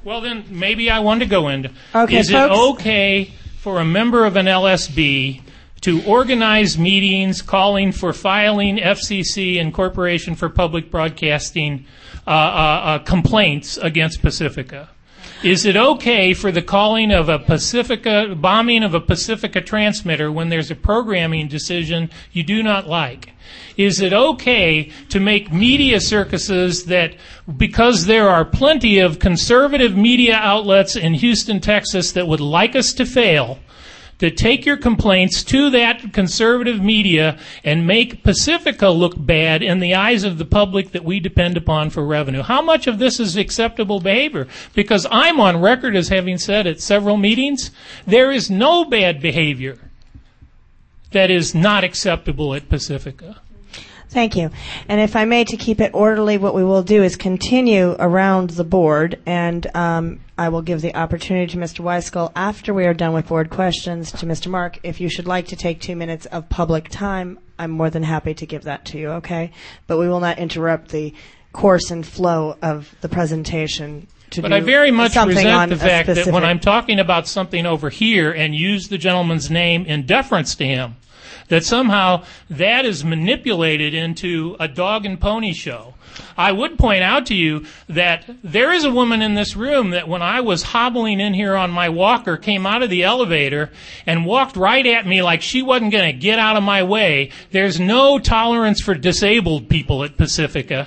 Well, then maybe I want to go into. Okay, is folks. it okay for a member of an LSB to organize meetings calling for filing FCC and Corporation for Public Broadcasting complaints against Pacifica? Is it okay for the calling of a bombing of a Pacifica transmitter when there's a programming decision you do not like? Is it okay to make media circuses that, because there are plenty of conservative media outlets in Houston, Texas that would like us to fail, to take your complaints to that conservative media and make Pacifica look bad in the eyes of the public that we depend upon for revenue? How much of this is acceptable behavior? Because I'm on record as having said at several meetings, there is no bad behavior that is not acceptable at Pacifica. Thank you. And if I may, to keep it orderly, what we will do is continue around the board, and I will give the opportunity to Mr. Weiskull after we are done with board questions to Mr. Mark. If you should like to take 2 minutes of public time, I'm more than happy to give that to you, okay? But we will not interrupt the course and flow of the presentation. But I very much resent the fact that when I'm talking about something over here and use the gentleman's name in deference to him, that somehow that is manipulated into a dog and pony show. I would point out to you that there is a woman in this room that when I was hobbling in here on my walker came out of the elevator and walked right at me like she wasn't going to get out of my way. There's no tolerance for disabled people at Pacifica.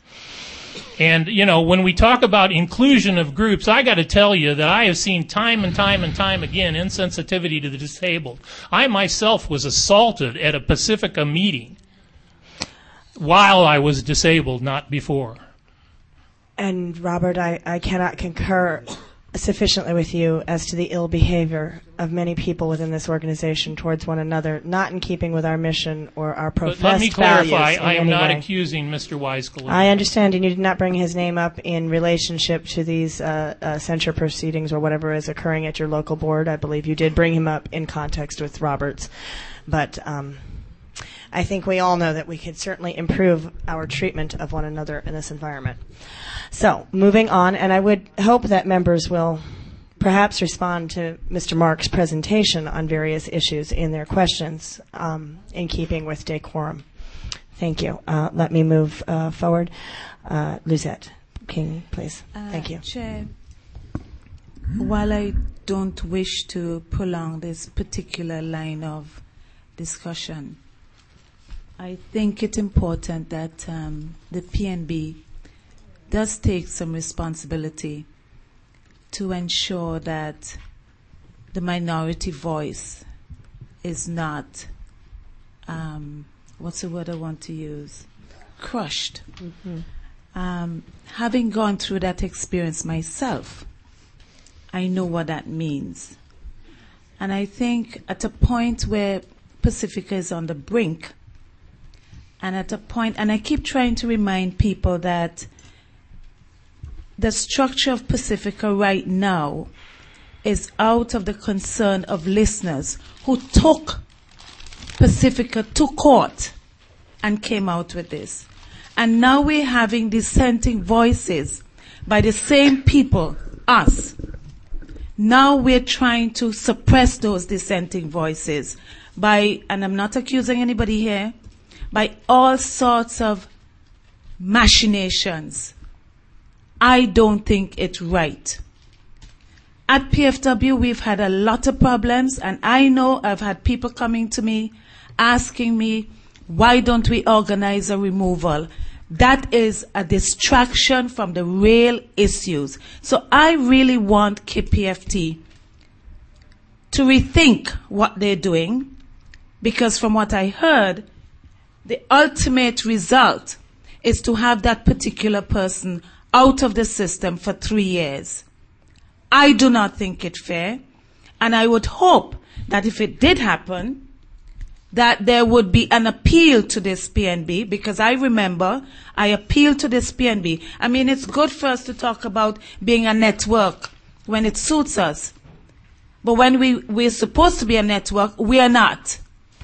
And, you know, when we talk about inclusion of groups, I got to tell you that I have seen time and time and time again insensitivity to the disabled. I myself was assaulted at a Pacifica meeting while I was disabled, not before. And, Robert, I cannot concur sufficiently with you as to the ill behavior of many people within this organization towards one another, not in keeping with our mission or our professed values. But let me clarify, in I am any not way. accusing Mr. Weiskull. I understand, and you did not bring his name up in relationship to these censure proceedings or whatever is occurring at your local board. I believe you did bring him up in context with Roberts. But I think we all know that we could certainly improve our treatment of one another in this environment. So, moving on, and I would hope that members will perhaps respond to Mr. Mark's presentation on various issues in their questions in keeping with decorum. Thank you. Let me move forward. Lizette King, please. Thank you. Chair, while I don't wish to prolong this particular line of discussion, I think it's important that the PNB does take some responsibility to ensure that the minority voice is not, what's the word I want to use? Crushed. Mm-hmm. Having gone through that experience myself, I know what that means. And I think at a point where Pacifica is on the brink, and at a point, and I keep trying to remind people that the structure of Pacifica right now is out of the concern of listeners who took Pacifica to court and came out with this. And now we're having dissenting voices by the same people, us. Now we're trying to suppress those dissenting voices by, and I'm not accusing anybody here, by all sorts of machinations. I don't think it's right. At PFW, we've had a lot of problems, and I know I've had people coming to me asking me, why don't we organize a removal? That is a distraction from the real issues. So I really want KPFT to rethink what they're doing, because from what I heard, the ultimate result is to have that particular person out of the system for 3 years. I do not think it fair, and I would hope that if it did happen, that there would be an appeal to this PNB, because I remember I appealed to this PNB. I mean, it's good for us to talk about being a network when it suits us, but when we're supposed to be a network, we are not.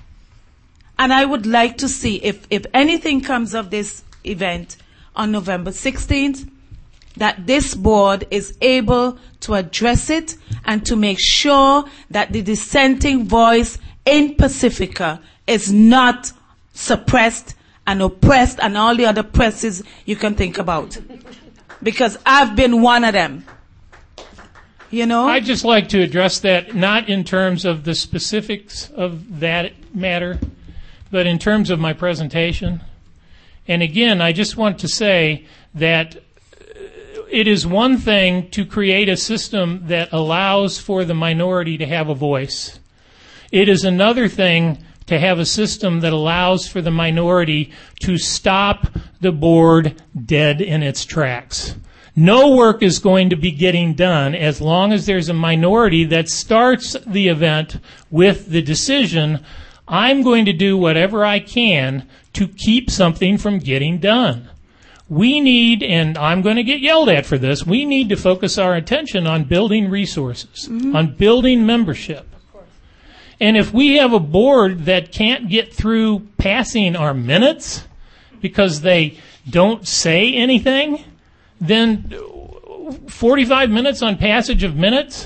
And I would like to see if anything comes of this event on November 16th, that this board is able to address it and to make sure that the dissenting voice in Pacifica is not suppressed and oppressed and all the other presses you can think about. Because I've been one of them. You know? I'd just like to address that not in terms of the specifics of that matter, but in terms of my presentation. And again, I just want to say that it is one thing to create a system that allows for the minority to have a voice. It is another thing to have a system that allows for the minority to stop the board dead in its tracks. No work is going to be getting done as long as there's a minority that starts the event with the decision, I'm going to do whatever I can to keep something from getting done. We need, and I'm going to get yelled at for this, we need to focus our attention on building resources, on building membership. And if we have a board that can't get through passing our minutes because they don't say anything, then 45 minutes on passage of minutes?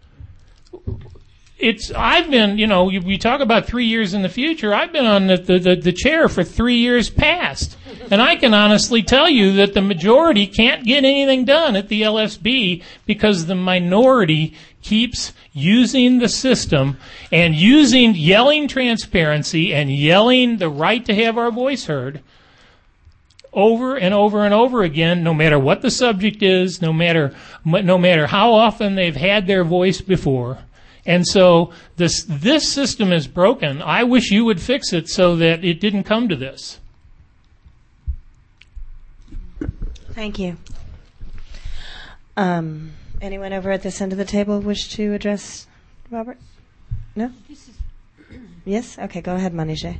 I've been, we talk about 3 years in the future. I've been on the chair for 3 years past. And I can honestly tell you that the majority can't get anything done at the LSB because the minority keeps using the system and yelling transparency and yelling the right to have our voice heard over and over and over again, no matter what the subject is, no matter how often they've had their voice before. And so this system is broken. I wish you would fix it so that it didn't come to this. Thank you. Anyone over at this end of the table wish to address Robert? No? Yes? Okay, go ahead, Manijeh.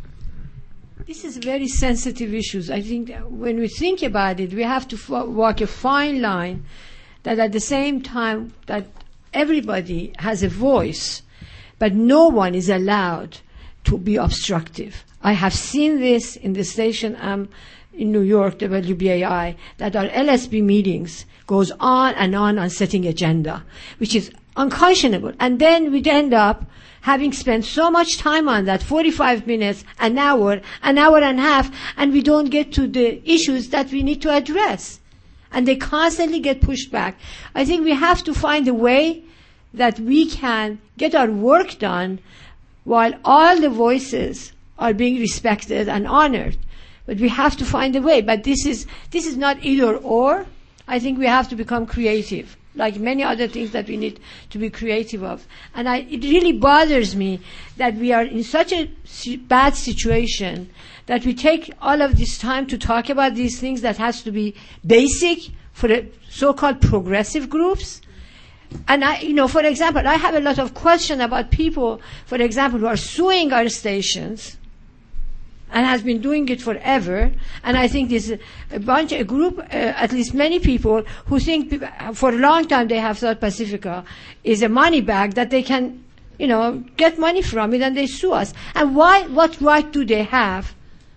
This is very sensitive issues. I think that when we think about it, we have to walk a fine line that at the same time that everybody has a voice, but no one is allowed to be obstructive. I have seen this in the station in New York, WBAI, that our LSB meetings goes on and setting agenda, which is unconscionable. And then we'd end up having spent so much time on that, 45 minutes, an hour and a half, and we don't get to the issues that we need to address. And they constantly get pushed back. I think we have to find a way that we can get our work done while all the voices are being respected and honored. But we have to find a way. But this is not either or. I think we have to become creative, like many other things that we need to be creative of. And it really bothers me that we are in such a bad situation that we take all of this time to talk about these things that has to be basic for the so-called progressive groups. And for example, I have a lot of question about people, for example, who are suing our stations and has been doing it forever. And I think there's a group, at least many people, who think for a long time they have thought Pacifica is a money bag that they can, get money from it, and they sue us. And what right do they have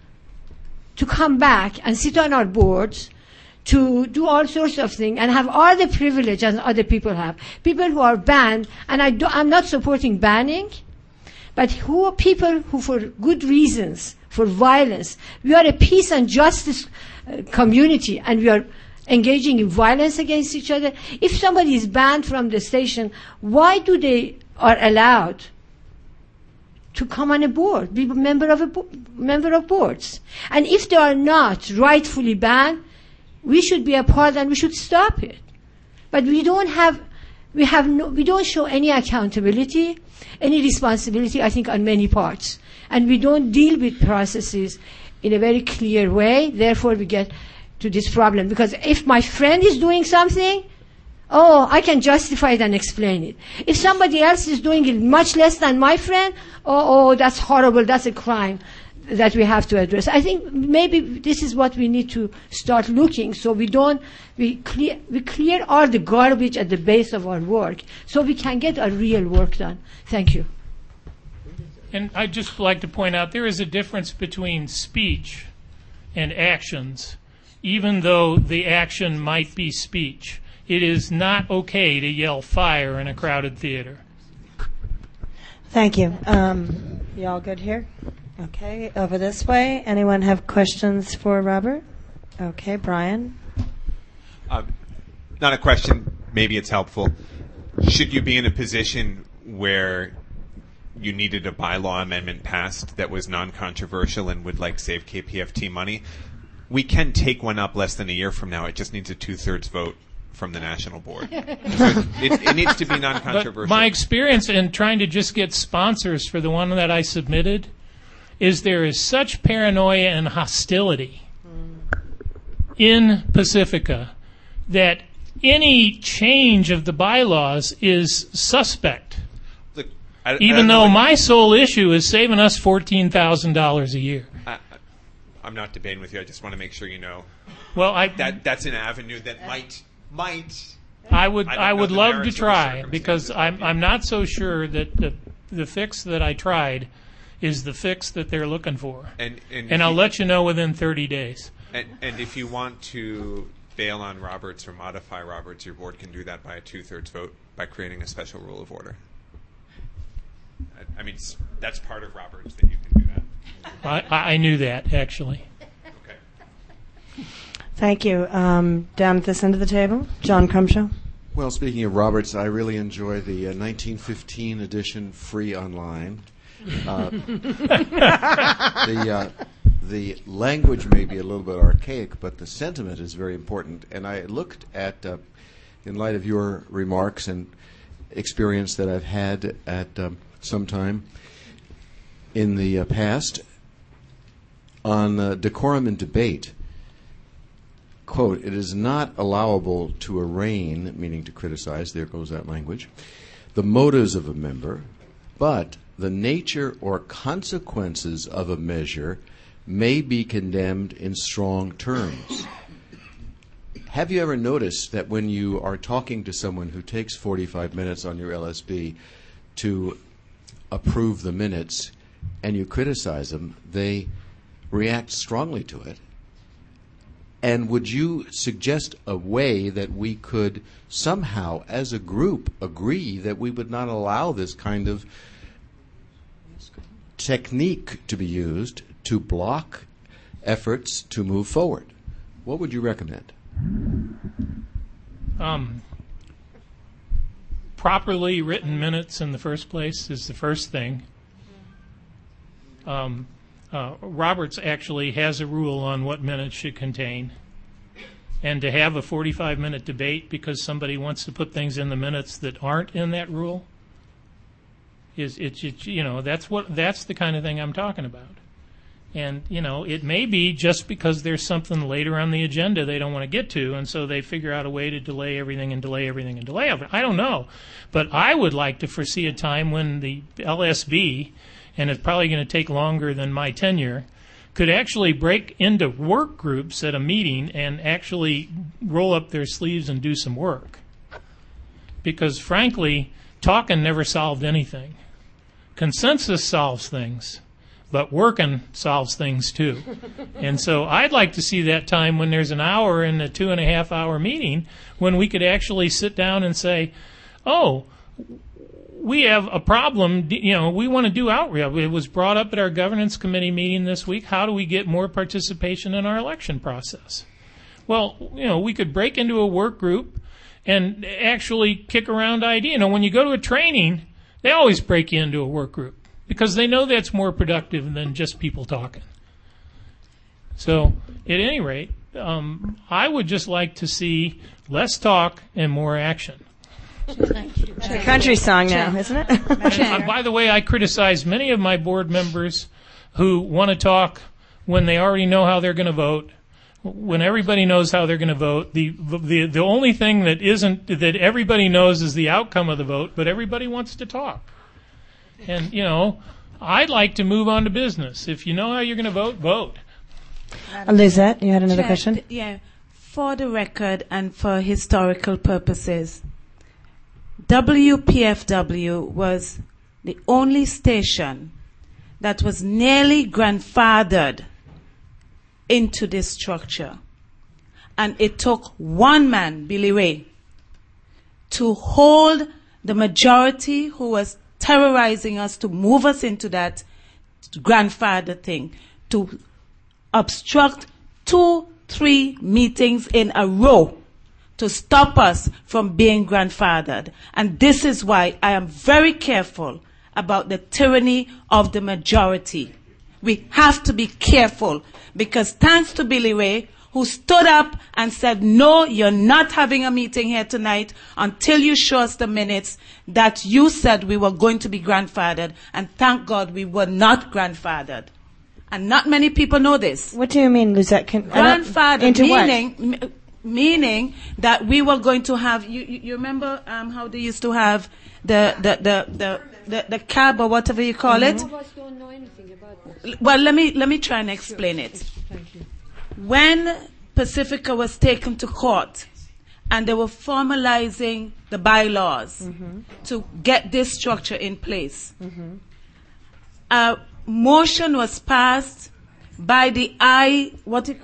to come back and sit on our boards to do all sorts of things and have all the privilege as other people have? People who are banned, and I'm not supporting banning, but who are people who, for good reasons, for violence, we are a peace and justice community, and we are engaging in violence against each other. If somebody is banned from the station, why do they are allowed to come on a board, be a member of boards? And if they are not rightfully banned, we should be a part and we should stop it. But we don't show any accountability, any responsibility, I think, on many parts. And we don't deal with processes in a very clear way. Therefore, we get to this problem. Because if my friend is doing something, I can justify it and explain it. If somebody else is doing it much less than my friend, that's horrible, that's a crime that we have to address. I think maybe this is what we need to start looking, so we clear all the garbage at the base of our work, so we can get our real work done. Thank you. And I'd just like to point out there is a difference between speech and actions even though the action might be speech. It is not okay to yell fire in a crowded theater. Thank you. You all good here? Okay, over this way. Anyone have questions for Robert? Okay, Brian. Not a question, maybe it's helpful. Should you be in a position where you needed a bylaw amendment passed that was non-controversial and would save KPFT money, we can take one up less than a year from now. It just needs a 2/3 vote from the national board. It needs to be non-controversial. But my experience in trying to just get sponsors for the one that I submitted is there is such paranoia and hostility in Pacifica that any change of the bylaws is suspect. Look, even though my sole issue is saving us $14,000 a year. I'm not debating with you. I just want to make sure you know. Well, that's an avenue that might. I would love to try, because I'm not so sure that the fix that I tried is the fix that they're looking for. And I'll let you know within 30 days. And if you want to bail on Roberts or modify Roberts, your board can do that by a 2/3 vote by creating a special rule of order. I mean, that's part of Roberts that you can do that. I knew that, actually. Okay. Thank you. Down at this end of the table, John Crumshaw. Well, speaking of Roberts, I really enjoy the 1915 edition free online. The language may be a little bit archaic, but the sentiment is very important. And I looked at, in light of your remarks and experience that I've had at some time in the past, on decorum in debate. Quote, "It is not allowable to arraign," meaning to criticize, there goes that language, "the motives of a member, but the nature or consequences of a measure may be condemned in strong terms." Have you ever noticed that when you are talking to someone who takes 45 minutes on your LSB to approve the minutes and you criticize them, they react strongly to it? And would you suggest a way that we could somehow, as a group, agree that we would not allow this kind of technique to be used to block efforts to move forward? What would you recommend? Properly written minutes in the first place is the first thing. Roberts actually has a rule on what minutes should contain. And to have a 45-minute debate because somebody wants to put things in the minutes that aren't in that rule that's the kind of thing I'm talking about. And, it may be just because there's something later on the agenda they don't want to get to, and so they figure out a way to delay everything and delay everything and delay everything. I don't know. But I would like to foresee a time when the LSB, and it's probably going to take longer than my tenure, could actually break into work groups at a meeting and actually roll up their sleeves and do some work. Because, frankly, talking never solved anything. Consensus solves things. But working solves things too. And so I'd like to see that time when there's an hour in a 2.5-hour meeting when we could actually sit down and say, oh, we have a problem, we want to do outreach. It was brought up at our governance committee meeting this week. How do we get more participation in our election process? Well, we could break into a work group and actually kick around ideas. When you go to a training, they always break you into a work group, because they know that's more productive than just people talking. So, at any rate, I would just like to see less talk and more action. It's a country song now, isn't it? By the way, I criticize many of my board members who want to talk when they already know how they're going to vote, when everybody knows how they're going to vote. The only thing that everybody knows is the outcome of the vote, but everybody wants to talk. And, I'd like to move on to business. If you know how you're going to vote, vote. Lizette, you had another question? Yeah. For the record and for historical purposes, WPFW was the only station that was nearly grandfathered into this structure. And it took one man, Billy Ray, to hold the majority who was terrorizing us to move us into that grandfather thing, to obstruct 2-3 meetings in a row to stop us from being grandfathered. And this is why I am very careful about the tyranny of the majority. We have to be careful because thanks to Billy Ray, who stood up and said, no, you're not having a meeting here tonight until you show us the minutes that you said we were going to be grandfathered. And thank God we were not grandfathered. And not many people know this. What do you mean, Lizette? Grandfathered, meaning that we were going to have, you remember how they used to have the cab or whatever you call it? Some of us don't know anything about this. Well, let me try and explain it. Thank you. When Pacifica was taken to court and they were formalizing the bylaws to get this structure in place, a motion was passed by the the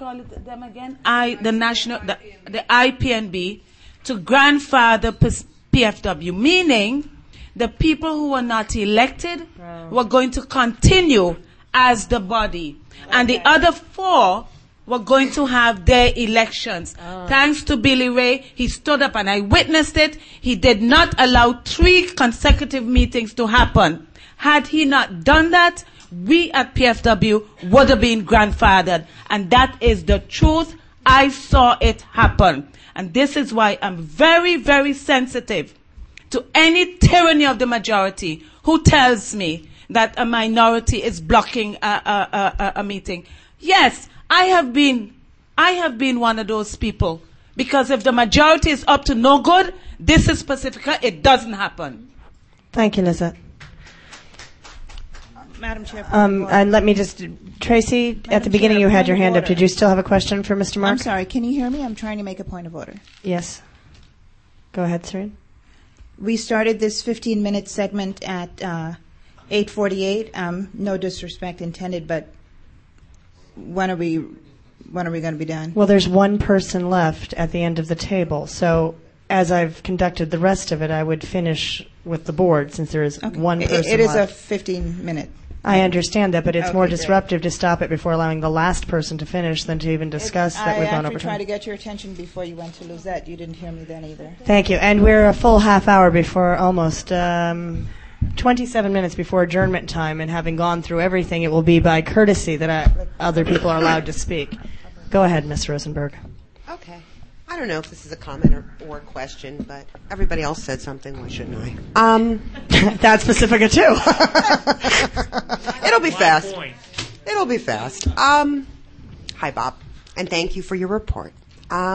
IPNB to grandfather PFW, meaning the people who were not elected were going to continue as the body. And the other 4 were going to have their elections. Thanks to Billy Ray, he stood up and I witnessed it. He did not allow 3 consecutive meetings to happen. Had he not done that, we at PFW would have been grandfathered. And that is the truth. I saw it happen. And this is why I'm very, very sensitive to any tyranny of the majority who tells me that a minority is blocking a meeting. Yes, I have been one of those people. Because if the majority is up to no good, this is Pacifica, it doesn't happen. Thank you, Lizette. Madam Chair. And let me just, Tracy, at the beginning you had your hand up. Did you still have a question for Mr. Mark? I'm sorry, can you hear me? I'm trying to make a point of order. Yes. Go ahead, Serene. We started this 15-minute segment at 8:48. No disrespect intended, but when are we going to be done? Well, there's one person left at the end of the table. So as I've conducted the rest of it, I would finish with the board since there is one person left. It is a 15-minute. I understand that, but it's more disruptive to stop it before allowing the last person to finish than to even discuss that we've gone over I actually tried time. to get your attention before you went to Lizette. You didn't hear me then either. Thank you. And we're a full half hour before almost 27 minutes before adjournment time, and having gone through everything, it will be by courtesy that other people are allowed to speak. Go ahead, Ms. Rosenberg. Okay. I don't know if this is a comment or a question, but everybody else said something. Why shouldn't I? That's Pacifica too. It'll be fast. It'll be fast. Hi, Bob, and thank you for your report. I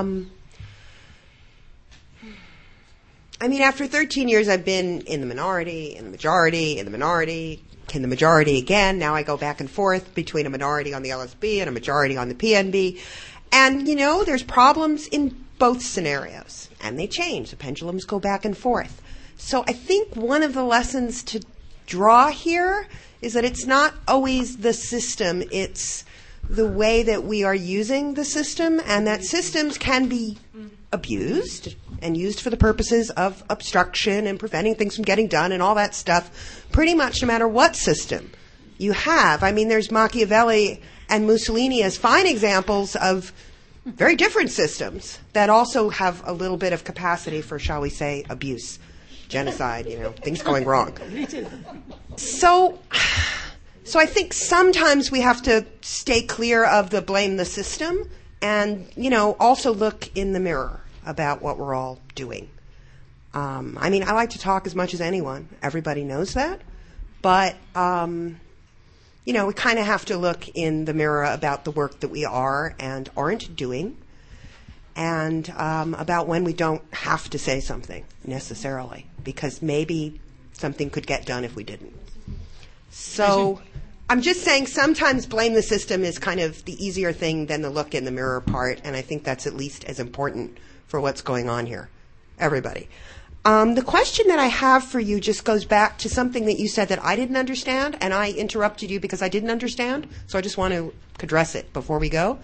mean, after 13 years, I've been in the minority, in the majority, in the minority, in the majority again. Now I go back and forth between a minority on the LSB and a majority on the PNB. And, you know, there's problems in both scenarios. And they change. The pendulums go back and forth. So I think one of the lessons to draw here is that it's not always the system. It's the way that we are using the system, and that systems can be abused and used for the purposes of obstruction and preventing things from getting done and all that stuff, pretty much no matter what system you have. I mean, there's Machiavelli and Mussolini as fine examples of very different systems that also have a little bit of capacity for, shall we say, abuse, genocide, you know, things going wrong. So I think sometimes we have to stay clear of the blame the system and, you know, also look in the mirror about what we're all doing. I mean, I like to talk as much as anyone. Everybody knows that. But, you know, we kind of have to look in the mirror about the work that we are and aren't doing, and about when we don't have to say something necessarily, because maybe something could get done if we didn't. So I'm just saying sometimes blame the system is kind of the easier thing than the look in the mirror part, and I think that's at least as important for what's going on here. Everybody. The question that I have for you just goes back to something that you said that I didn't understand, and I interrupted you because I didn't understand, so I just want to address it before we go.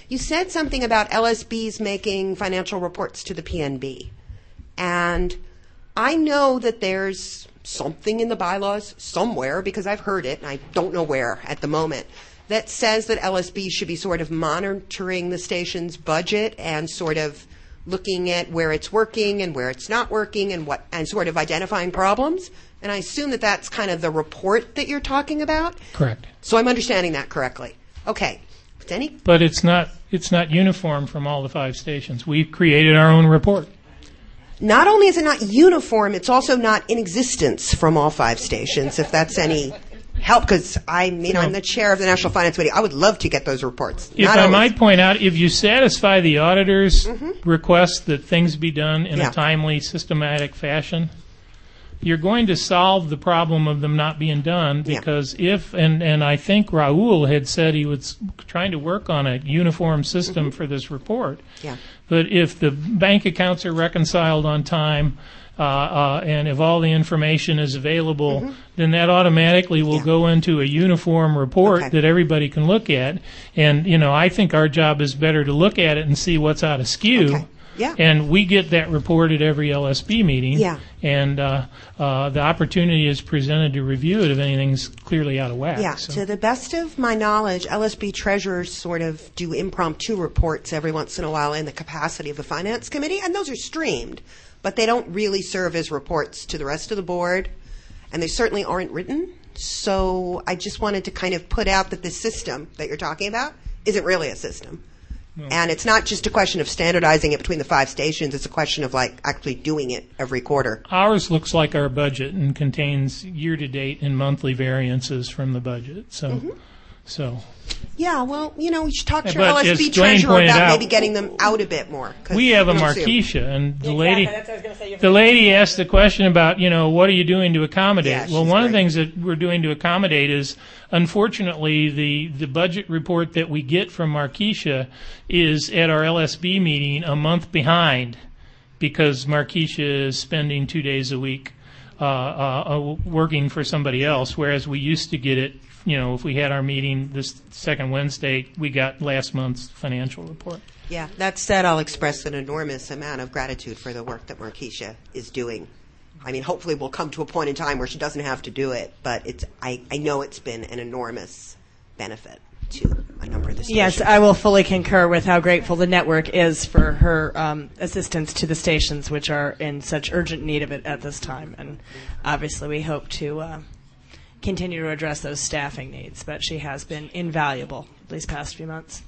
You said something about LSBs making financial reports to the PNB. And I know that there's something in the bylaws somewhere, because I've heard it, and I don't know where at the moment, that says that LSB should be sort of monitoring the station's budget and sort of looking at where it's working and where it's not working and sort of identifying problems. And I assume that that's kind of the report that you're talking about? Correct. So I'm understanding that correctly. Okay. But it's not uniform from all the 5 stations. We've created our own report. Not only is it not uniform, it's also not in existence from all 5 stations, if that's any help, because I'm the chair of the National Finance Committee. I would love to get those reports. If I might point out, if you satisfy the auditor's request that things be done in a timely, systematic fashion, you're going to solve the problem of them not being done, because and I think Raul had said he was trying to work on a uniform system for this report. Yeah. But if the bank accounts are reconciled on time, and if all the information is available, then that automatically will go into a uniform report that everybody can look at. And, I think our job is better to look at it and see what's out of skew. Okay. Yeah. And we get that report at every LSB meeting. Yeah. And the opportunity is presented to review it if anything's clearly out of whack. Yeah. So. To the best of my knowledge, LSB treasurers sort of do impromptu reports every once in a while in the capacity of the Finance Committee, and those are streamed. But they don't really serve as reports to the rest of the board, and they certainly aren't written. So I just wanted to kind of put out that this system that you're talking about isn't really a system. And it's not just a question of standardizing it between the 5 stations. It's a question of actually doing it every quarter. Ours looks like our budget and contains year-to-date and monthly variances from the budget. So. Yeah, well, you should talk to your But LSB as Dwayne treasurer about pointed maybe out, getting them out a bit more. We have a Markeisha, and the lady asked the question about, what are you doing to accommodate? Yeah, well, one of the things that we're doing to accommodate is, unfortunately, the budget report that we get from Markeisha is at our LSB meeting a month behind, because Markeisha is spending 2 days a week working for somebody else, whereas we used to get it. If we had our meeting this second Wednesday, we got last month's financial report. Yeah, that said, I'll express an enormous amount of gratitude for the work that Markeisha is doing. I mean, hopefully we'll come to a point in time where she doesn't have to do it, but I know it's been an enormous benefit to a number of the stations. Yes, I will fully concur with how grateful the network is for her assistance to the stations, which are in such urgent need of it at this time. And obviously we hope to continue to address those staffing needs, but she has been invaluable these past few months.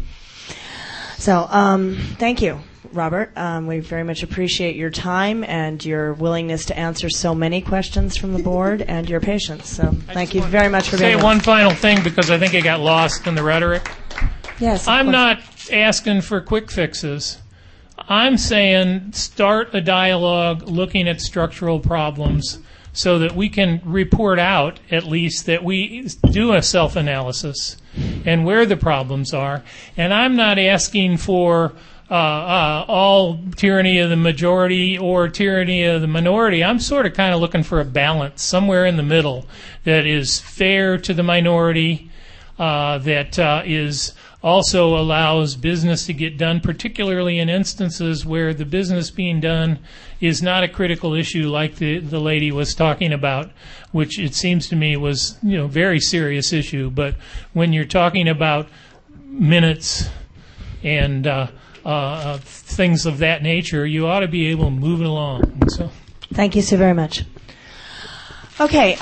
So thank you, Robert. We very much appreciate your time and your willingness to answer so many questions from the board and your patience. So thank you very much for being with us. Say one final thing, because I think it got lost in the rhetoric. Yes. I'm not asking for quick fixes. I'm saying start a dialogue looking at structural problems so that we can report out, at least, that we do a self-analysis and where the problems are. And I'm not asking for all tyranny of the majority or tyranny of the minority. I'm sort of kind of looking for a balance somewhere in the middle that is fair to the minority, that is also allows business to get done, particularly in instances where the business being done is not a critical issue like the lady was talking about, which it seems to me was very serious issue. But when you're talking about minutes and things of that nature, you ought to be able to move it along. So, thank you so very much. Okay.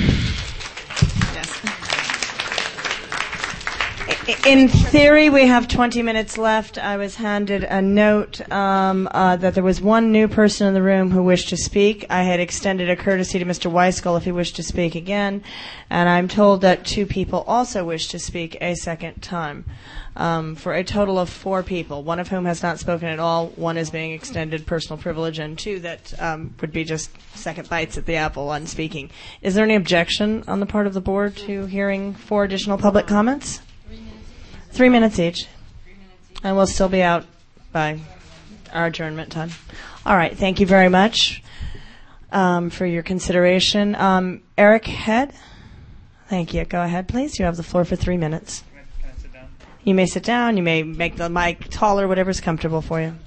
In theory, we have 20 minutes left. I was handed a note that there was one new person in the room who wished to speak. I had extended a courtesy to Mr. Weiskull if he wished to speak again, and I'm told that 2 people also wish to speak a second time, for a total of 4 people, one of whom has not spoken at all, 1 is being extended personal privilege, and 2 that would be just second bites at the apple on speaking. Is there any objection on the part of the board to hearing 4 additional public comments? 3 minutes each. And we'll still be out by our adjournment time. All right. Thank you very much for your consideration. Eric Head? Thank you. Go ahead, please. You have the floor for 3 minutes. Can I sit down? You may sit down. You may make the mic taller, whatever's comfortable for you.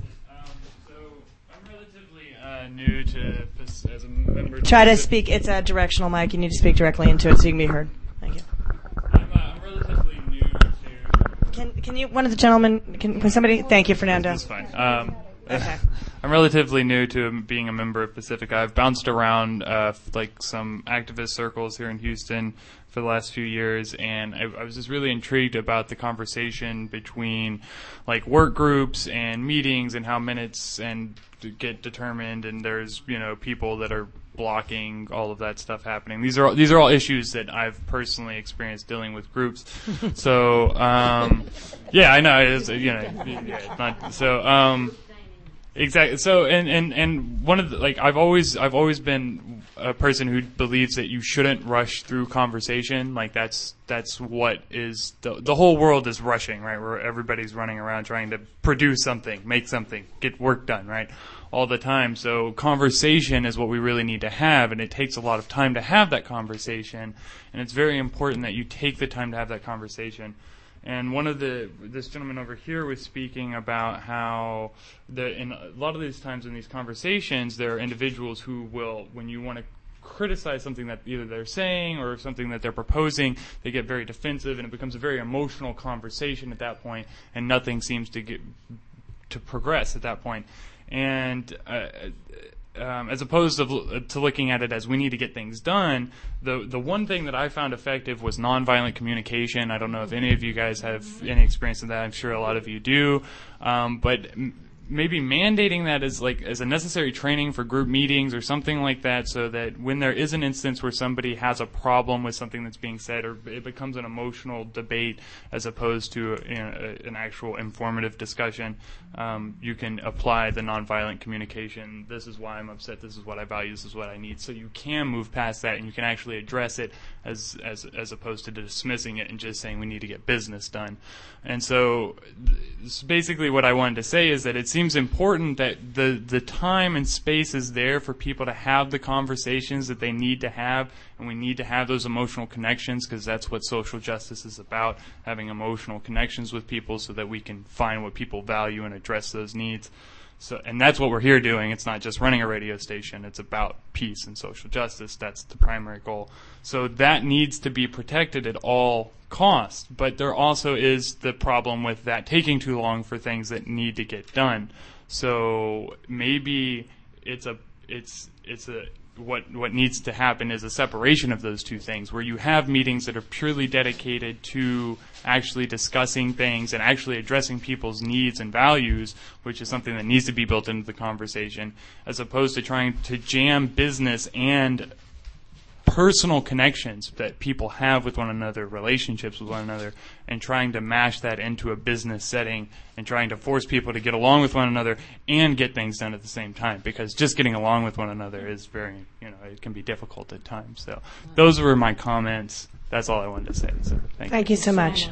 New to as a member. Try to speak. It's a directional mic. You need to speak directly into it so you can be heard. Thank you. I'm relatively new to. Can you? One of the gentlemen. Can somebody? Thank you, Fernando. That's fine. Okay. I'm relatively new to being a member of Pacifica. I've bounced around like some activist circles here in Houston for the last few years, and I was just really intrigued about the conversation between like work groups and meetings and how minutes and get determined, and there's people that are blocking all of that stuff happening. These are all issues that I've personally experienced dealing with groups. So yeah, I know it's it's not so. Exactly. So, and one of the, I've always been a person who believes that you shouldn't rush through conversation. Like that's what is the whole world is rushing, right? Where everybody's running around trying to produce something, make something, get work done, right? All the time. So conversation is what we really need to have, and it takes a lot of time to have that conversation, and it's very important that you take the time to have that conversation. And this gentleman over here was speaking about how in a lot of these times in these conversations, there are individuals who will, when you want to criticize something that either they're saying or something that they're proposing, they get very defensive, and it becomes a very emotional conversation at that point, and nothing seems to progress at that point. And as opposed to looking at it as we need to get things done, the one thing that I found effective was nonviolent communication. I don't know if any of you guys have any experience in that. I'm sure a lot of you do. But maybe mandating that as a necessary training for group meetings or something like that, so that when there is an instance where somebody has a problem with something that's being said, or it becomes an emotional debate as opposed to an actual informative discussion, you can apply the nonviolent communication. This is why I'm upset. This is what I value. This is what I need. So you can move past that, and you can actually address it as opposed to dismissing it and just saying we need to get business done. And so basically what I wanted to say is that it seems important that the time and space is there for people to have the conversations that they need to have, and we need to have those emotional connections, because that's what social justice is about, having emotional connections with people so that we can find what people value and address those needs. So, and that's what we're here doing. It's not just running a radio station. It's about peace and social justice. That's the primary goal. So that needs to be protected at all costs. But there also is the problem with that taking too long for things that need to get done. So maybe what needs to happen is a separation of those two things, where you have meetings that are purely dedicated to actually discussing things and actually addressing people's needs and values, which is something that needs to be built into the conversation, as opposed to trying to jam business and personal connections that people have with one another, relationships with one another, and trying to mash that into a business setting and trying to force people to get along with one another and get things done at the same time, because just getting along with one another is very, it can be difficult at times. So those were my comments. That's all I wanted to say. So thank you so much.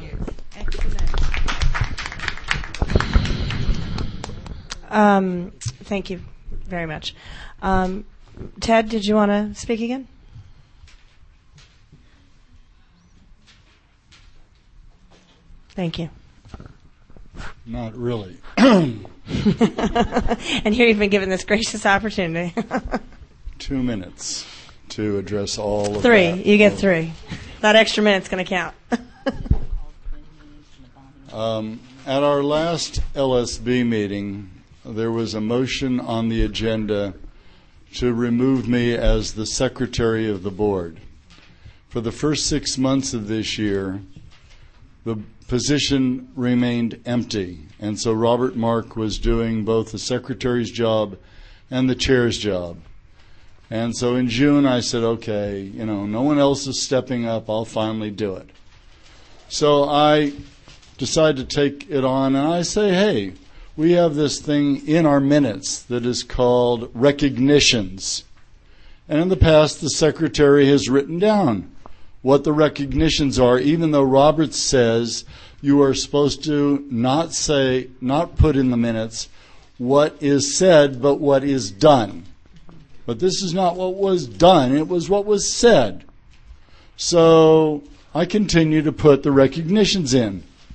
Thank you very much. Ted, did you want to speak again? Thank you. Not really. And here you've been given this gracious opportunity. 2 minutes to address all of Three. that. You get 3. That extra minute's going to count. At our last LSB meeting, there was a motion on the agenda to remove me as the secretary of the board. For the first 6 months of this year, the position remained empty, and so Robert Mark was doing both the secretary's job and the chair's job. And so in June I said, okay, no one else is stepping up, I'll finally do it. So I decided to take it on, and I say, hey, we have this thing in our minutes that is called recognitions. And in the past, the secretary has written down what the recognitions are, even though Roberts says you are supposed to not put in the minutes what is said, but what is done. But this is not what was done, it was what was said. So I continue to put the recognitions in.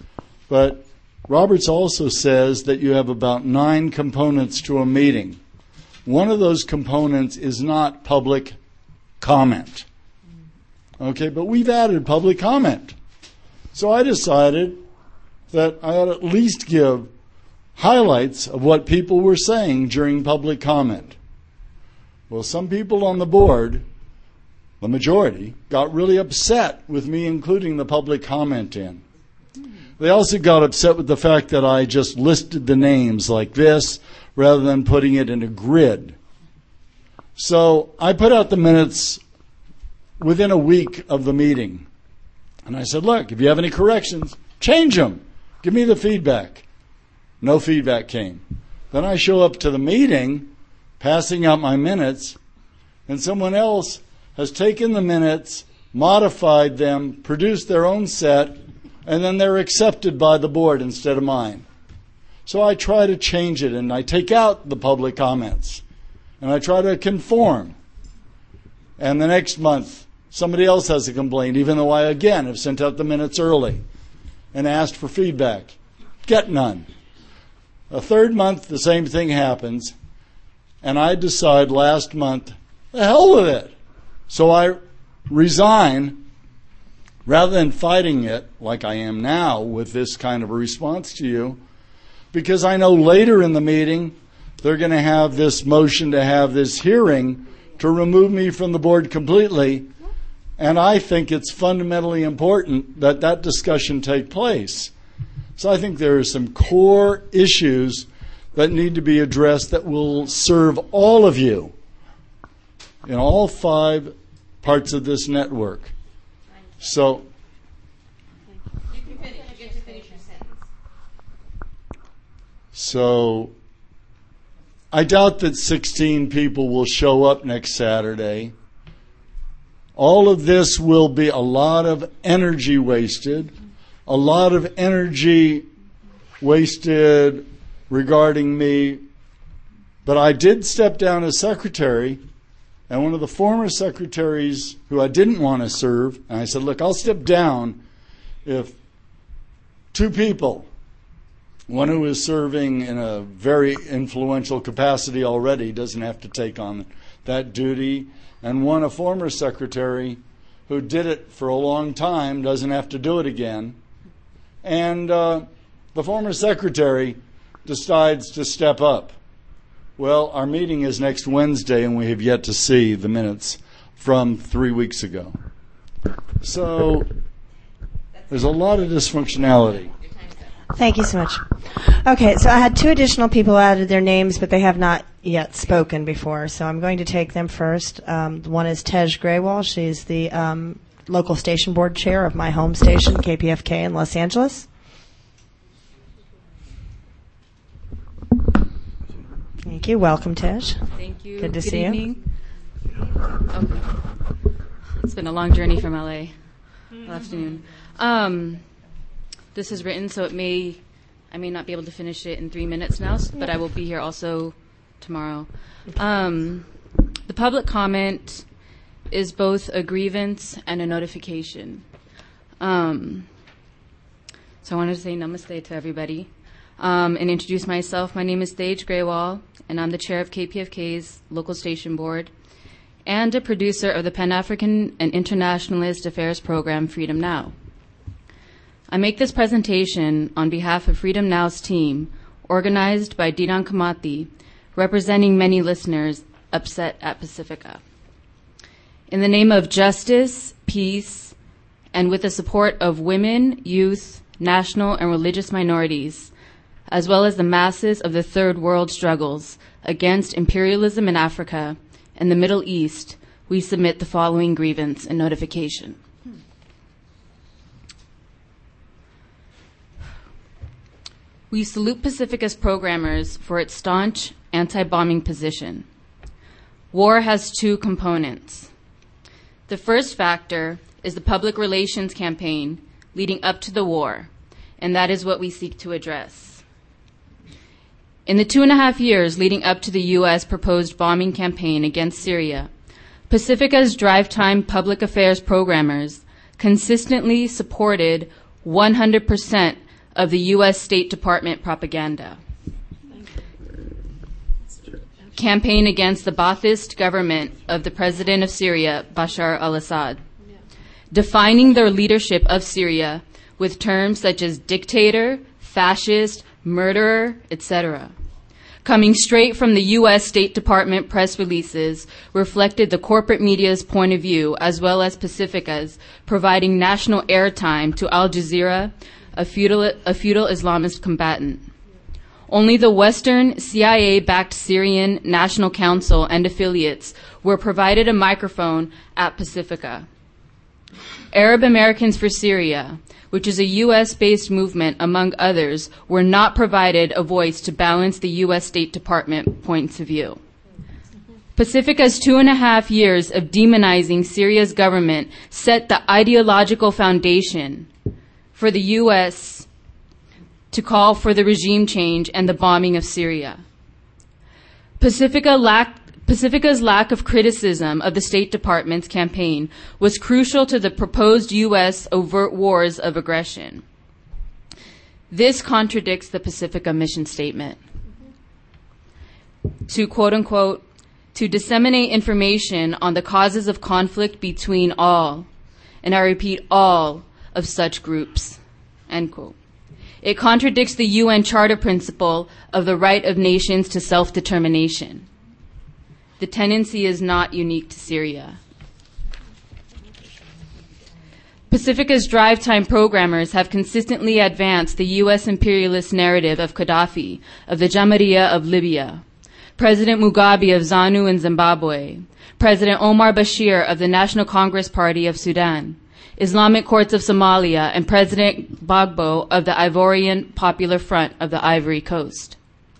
But Roberts also says that you have about 9 components to a meeting. One of those components is not public comment. Okay, but we've added public comment. So I decided that I ought to at least give highlights of what people were saying during public comment. Well, some people on the board, the majority, got really upset with me including the public comment in. They also got upset with the fact that I just listed the names like this rather than putting it in a grid. So I put out the minutes within a week of the meeting. And I said, look, if you have any corrections, change them. Give me the feedback. No feedback came. Then I show up to the meeting, passing out my minutes, and someone else has taken the minutes, modified them, produced their own set, and then they're accepted by the board instead of mine. So I try to change it, and I take out the public comments, and I try to conform. And the next month, somebody else has a complaint, even though I, again, have sent out the minutes early and asked for feedback. Get none. A third month, the same thing happens, and I decide last month, the hell with it. So I resign rather than fighting it like I am now with this kind of a response to you, because I know later in the meeting they're going to have this motion to have this hearing to remove me from the board completely, and I think it's fundamentally important that that discussion take place. So I think there are some core issues that need to be addressed that will serve all of you in all 5 parts of this network. So, I doubt that 16 people will show up next Saturday. All of this will be a lot of energy wasted, a lot of energy wasted regarding me. But I did step down as secretary, and one of the former secretaries who I didn't want to serve, and I said, look, I'll step down if 2 people, one who is serving in a very influential capacity already doesn't have to take on that duty, and one, a former secretary who did it for a long time, doesn't have to do it again. And the former secretary decides to step up. Well, our meeting is next Wednesday, and we have yet to see the minutes from 3 weeks ago. So there's a lot of dysfunctionality. Thank you so much. Okay, so I had 2 additional people who added their names, but they have not yet spoken before, so I'm going to take them first. One is Tej Graywall. She's the local station board chair of my home station, KPFK in Los Angeles. Thank you. Welcome, Tej. Thank you. Good to see evening. Oh. It's been a long journey from LA. Good afternoon. This is written, so I may not be able to finish it in 3 minutes now, but I will be here also tomorrow. The public comment is both a grievance and a notification. So I wanted to say namaste to everybody and introduce myself. My name is Tej Graywall, and I'm the chair of KPFK's local station board and a producer of the Pan-African and Internationalist Affairs program Freedom Now. I make this presentation on behalf of Freedom Now's team, organized by Didan Kamati, representing many listeners upset at Pacifica. In the name of justice, peace, and with the support of women, youth, national and religious minorities, as well as the masses of the Third World struggles against imperialism in Africa and the Middle East, we submit the following grievance and notification. We salute Pacifica's programmers for its staunch anti-bombing position. War has 2 components. The first factor is the public relations campaign leading up to the war, and that is what we seek to address. In the 2.5 years leading up to the U.S. proposed bombing campaign against Syria, Pacifica's drive-time public affairs programmers consistently supported 100% of the U.S. State Department propaganda. Campaign against the Ba'athist government of the president of Syria, Bashar al-Assad. Defining their leadership of Syria with terms such as dictator, fascist, murderer, etc. Coming straight from the U.S. State Department press releases reflected the corporate media's point of view, as well as Pacifica's, providing national airtime to Al Jazeera, a feudal Islamist combatant. Only the Western CIA-backed Syrian National Council and affiliates were provided a microphone at Pacifica. Arab Americans for Syria, which is a U.S.-based movement, among others, were not provided a voice to balance the U.S. State Department points of view. Pacifica's 2.5 years of demonizing Syria's government set the ideological foundation for the U.S. to call for the regime change and the bombing of Syria. Pacifica's lack of criticism of the State Department's campaign was crucial to the proposed U.S. overt wars of aggression. This contradicts the Pacifica mission statement. To quote unquote, to disseminate information on the causes of conflict between all, and I repeat, all of such groups, end quote. It contradicts the UN Charter principle of the right of nations to self-determination. The tendency is not unique to Syria. Pacifica's drive time programmers have consistently advanced the U.S. imperialist narrative of Gaddafi, of the Jamahiriya of Libya, President Mugabe of ZANU in Zimbabwe, President Omar Bashir of the National Congress Party of Sudan, Islamic Courts of Somalia, and President Gbagbo of the Ivorian Popular Front of the Ivory Coast.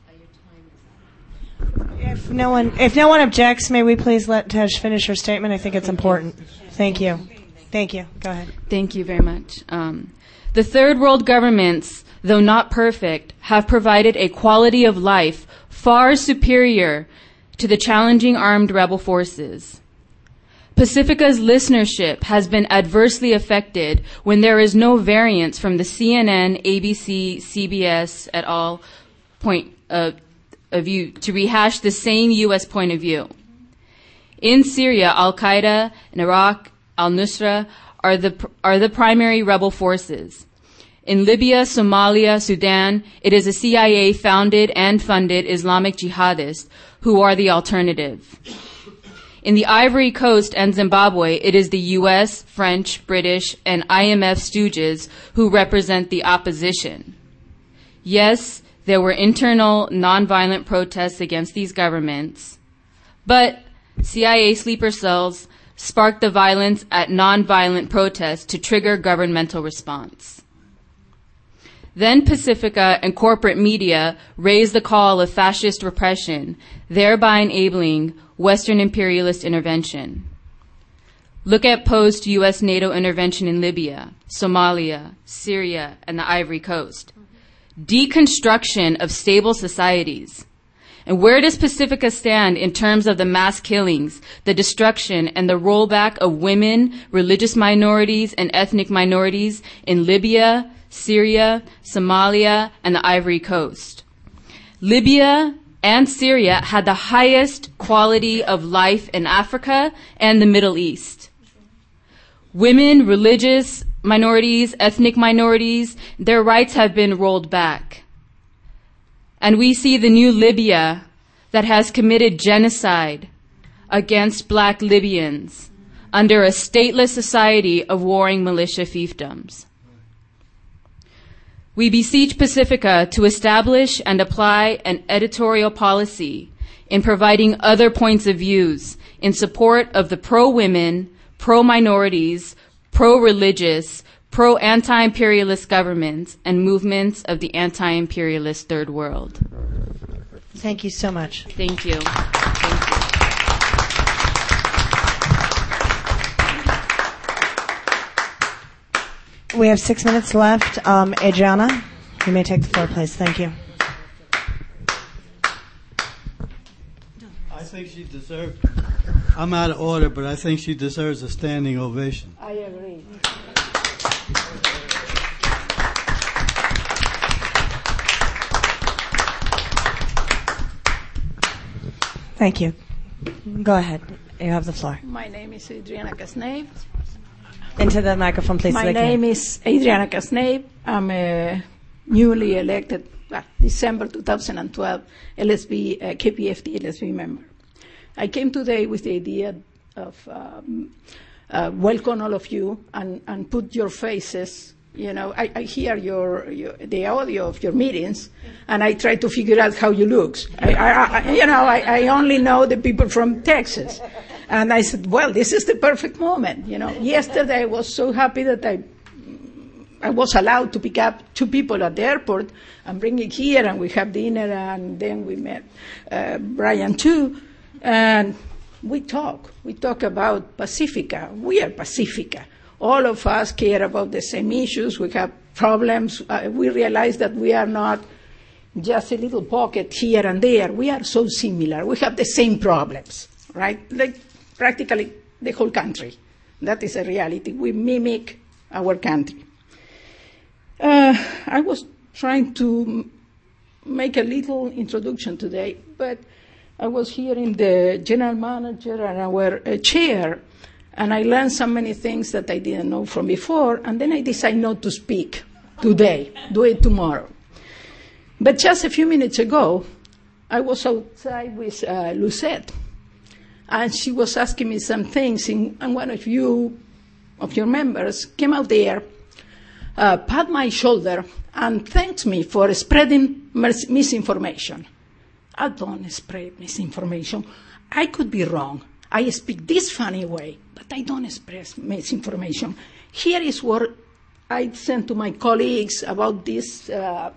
If no one objects, may we please let Tej finish her statement? I think it's important. Thank you. Thank you. Go ahead. Thank you very much. The third world governments, though not perfect, have provided a quality of life far superior to the challenging armed rebel forces. Pacifica's listenership has been adversely affected when there is no variance from the CNN, ABC, CBS et al. Point of view to rehash the same U.S. point of view. In Syria, Al-Qaeda, in Iraq, al-Nusra are the primary rebel forces. In Libya, Somalia, Sudan, it is a CIA-founded and funded Islamic jihadists who are the alternative. In the Ivory Coast and Zimbabwe, it is the U.S., French, British, and IMF stooges who represent the opposition. Yes, there were internal, nonviolent protests against these governments, but CIA sleeper cells sparked the violence at nonviolent protests to trigger governmental response. Then Pacifica and corporate media raised the call of fascist repression, thereby enabling Western imperialist intervention. Look at post-U.S. NATO intervention in Libya, Somalia, Syria, and the Ivory Coast. Deconstruction of stable societies. And where does Pacifica stand in terms of the mass killings, the destruction, and the rollback of women, religious minorities, and ethnic minorities in Libya, Syria, Somalia, and the Ivory Coast? Libya and Syria had the highest quality of life in Africa and the Middle East. Women, religious minorities, ethnic minorities, their rights have been rolled back. And we see the new Libya that has committed genocide against black Libyans under a stateless society of warring militia fiefdoms. We beseech Pacifica to establish and apply an editorial policy in providing other points of views in support of the pro-women, pro-minorities, pro-religious, pro-anti-imperialist governments and movements of the anti-imperialist third world. Thank you so much. Thank you. We have 6 minutes left. Ejana, you may take the floor, please. Thank you. I think she deserves, I'm out of order, but I think she deserves a standing ovation. I agree. Thank you. Go ahead. You have the floor. My name is Adriana Casnave. Into the microphone, please. My name is Adriana Casnave. I'm a newly elected, December 2012 LSB, KPFT LSB member. I came today with the idea of welcome all of you and put your faces. You know, I hear the audio of your meetings, and I try to figure out how you look. I only know the people from Texas. And I said, well, this is the perfect moment. You know, yesterday I was so happy that I was allowed to pick up 2 people at the airport and bring it here, and we have dinner, and then we met Brian too, and we talk. We talk about Pacifica. We are Pacifica. All of us care about the same issues. We have problems. We realize that we are not just a little pocket here and there. We are so similar. We have the same problems, right? Like practically the whole country. That is a reality. We mimic our country. I was trying to make a little introduction today, but I was hearing the general manager and our chair, and I learned so many things that I didn't know from before, and then I decided not to speak today, do it tomorrow. But just a few minutes ago, I was outside with Lucette, and she was asking me some things, and one of your members came out there, pat my shoulder, and thanked me for spreading misinformation. I don't spread misinformation. I could be wrong. I speak this funny way, but I don't express misinformation. Here is what I sent to my colleagues about this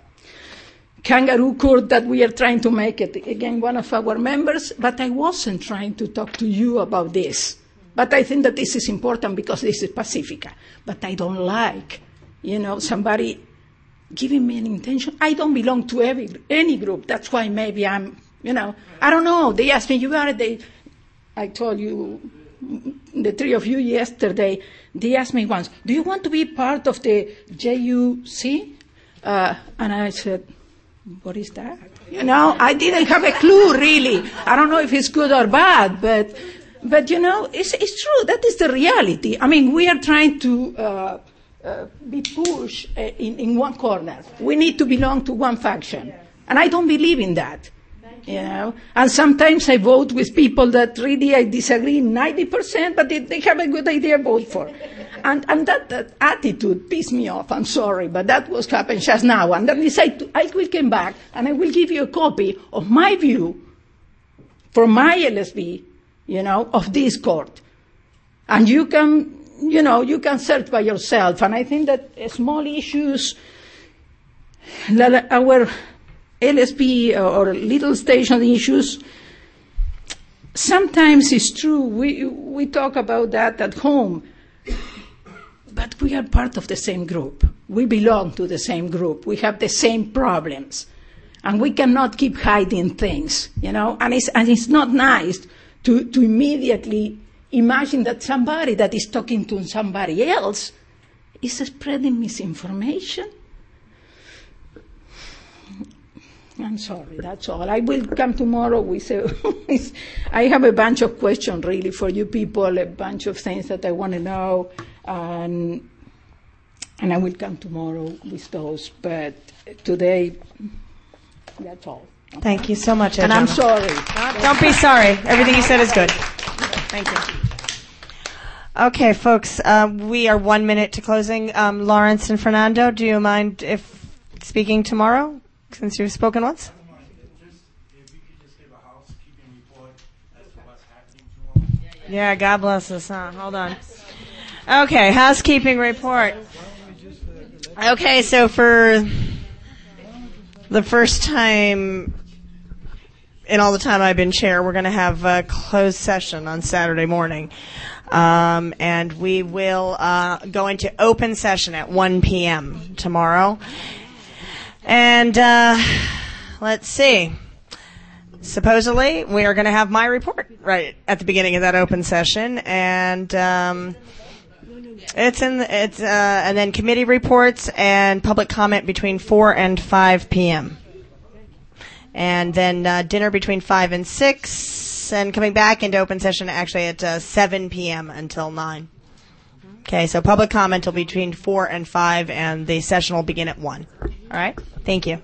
kangaroo court that we are trying to make it. Again, one of our members, but I wasn't trying to talk to you about this. But I think that this is important because this is Pacifica. But I don't like, somebody giving me an intention. I don't belong to any group. That's why maybe I'm, I don't know. They asked me, I told you, the 3 of you yesterday, they asked me once, do you want to be part of the JUC? And I said, what is that? I didn't have a clue, really. I don't know if it's good or bad, but it's true. That is the reality. I mean, we are trying to be pushed in one corner. We need to belong to one faction. And I don't believe in that. And sometimes I vote with people that really I disagree 90%, but they have a good idea to vote for. And that attitude pissed me off. I'm sorry, but that was happened just now. And then I will come back and I will give you a copy of my view from my LSB, of this court. And you can search by yourself. And I think that small issues, our LSP or little station issues, sometimes it's true. We talk about that at home, but we are part of the same group. We belong to the same group. We have the same problems, and we cannot keep hiding things, And it's not nice to immediately imagine that somebody that is talking to somebody else is spreading misinformation. I'm sorry, that's all. I will come tomorrow with I have a bunch of questions really for you people, a bunch of things that I want to know, and I will come tomorrow with those. But today, that's all. Okay. Thank you so much, And Adriana. I'm sorry. Don't be sorry. Everything you said is good. Thank you. Okay, folks, we are 1 minute to closing. Lawrence and Fernando, do you mind if speaking tomorrow? Since you've spoken once? Yeah, God bless us, huh? Hold on. Okay, housekeeping report. Okay, so for the first time in all the time I've been chair, we're going to have a closed session on Saturday morning. And we will go into open session at 1 p.m. tomorrow. And let's see. Supposedly, we are going to have my report right at the beginning of that open session, and and then committee reports and public comment between 4 and 5 p.m. And then dinner between 5 and 6. recess and coming back into open session actually at 7 p.m. until 9. Okay, so public comment will be between 4 and 5, and the session will begin at 1. All right? Thank you.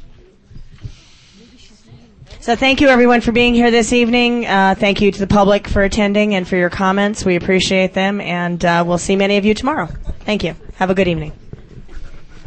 So thank you, everyone, for being here this evening. Thank you to the public for attending and for your comments. We appreciate them, and we'll see many of you tomorrow. Thank you. Have a good evening.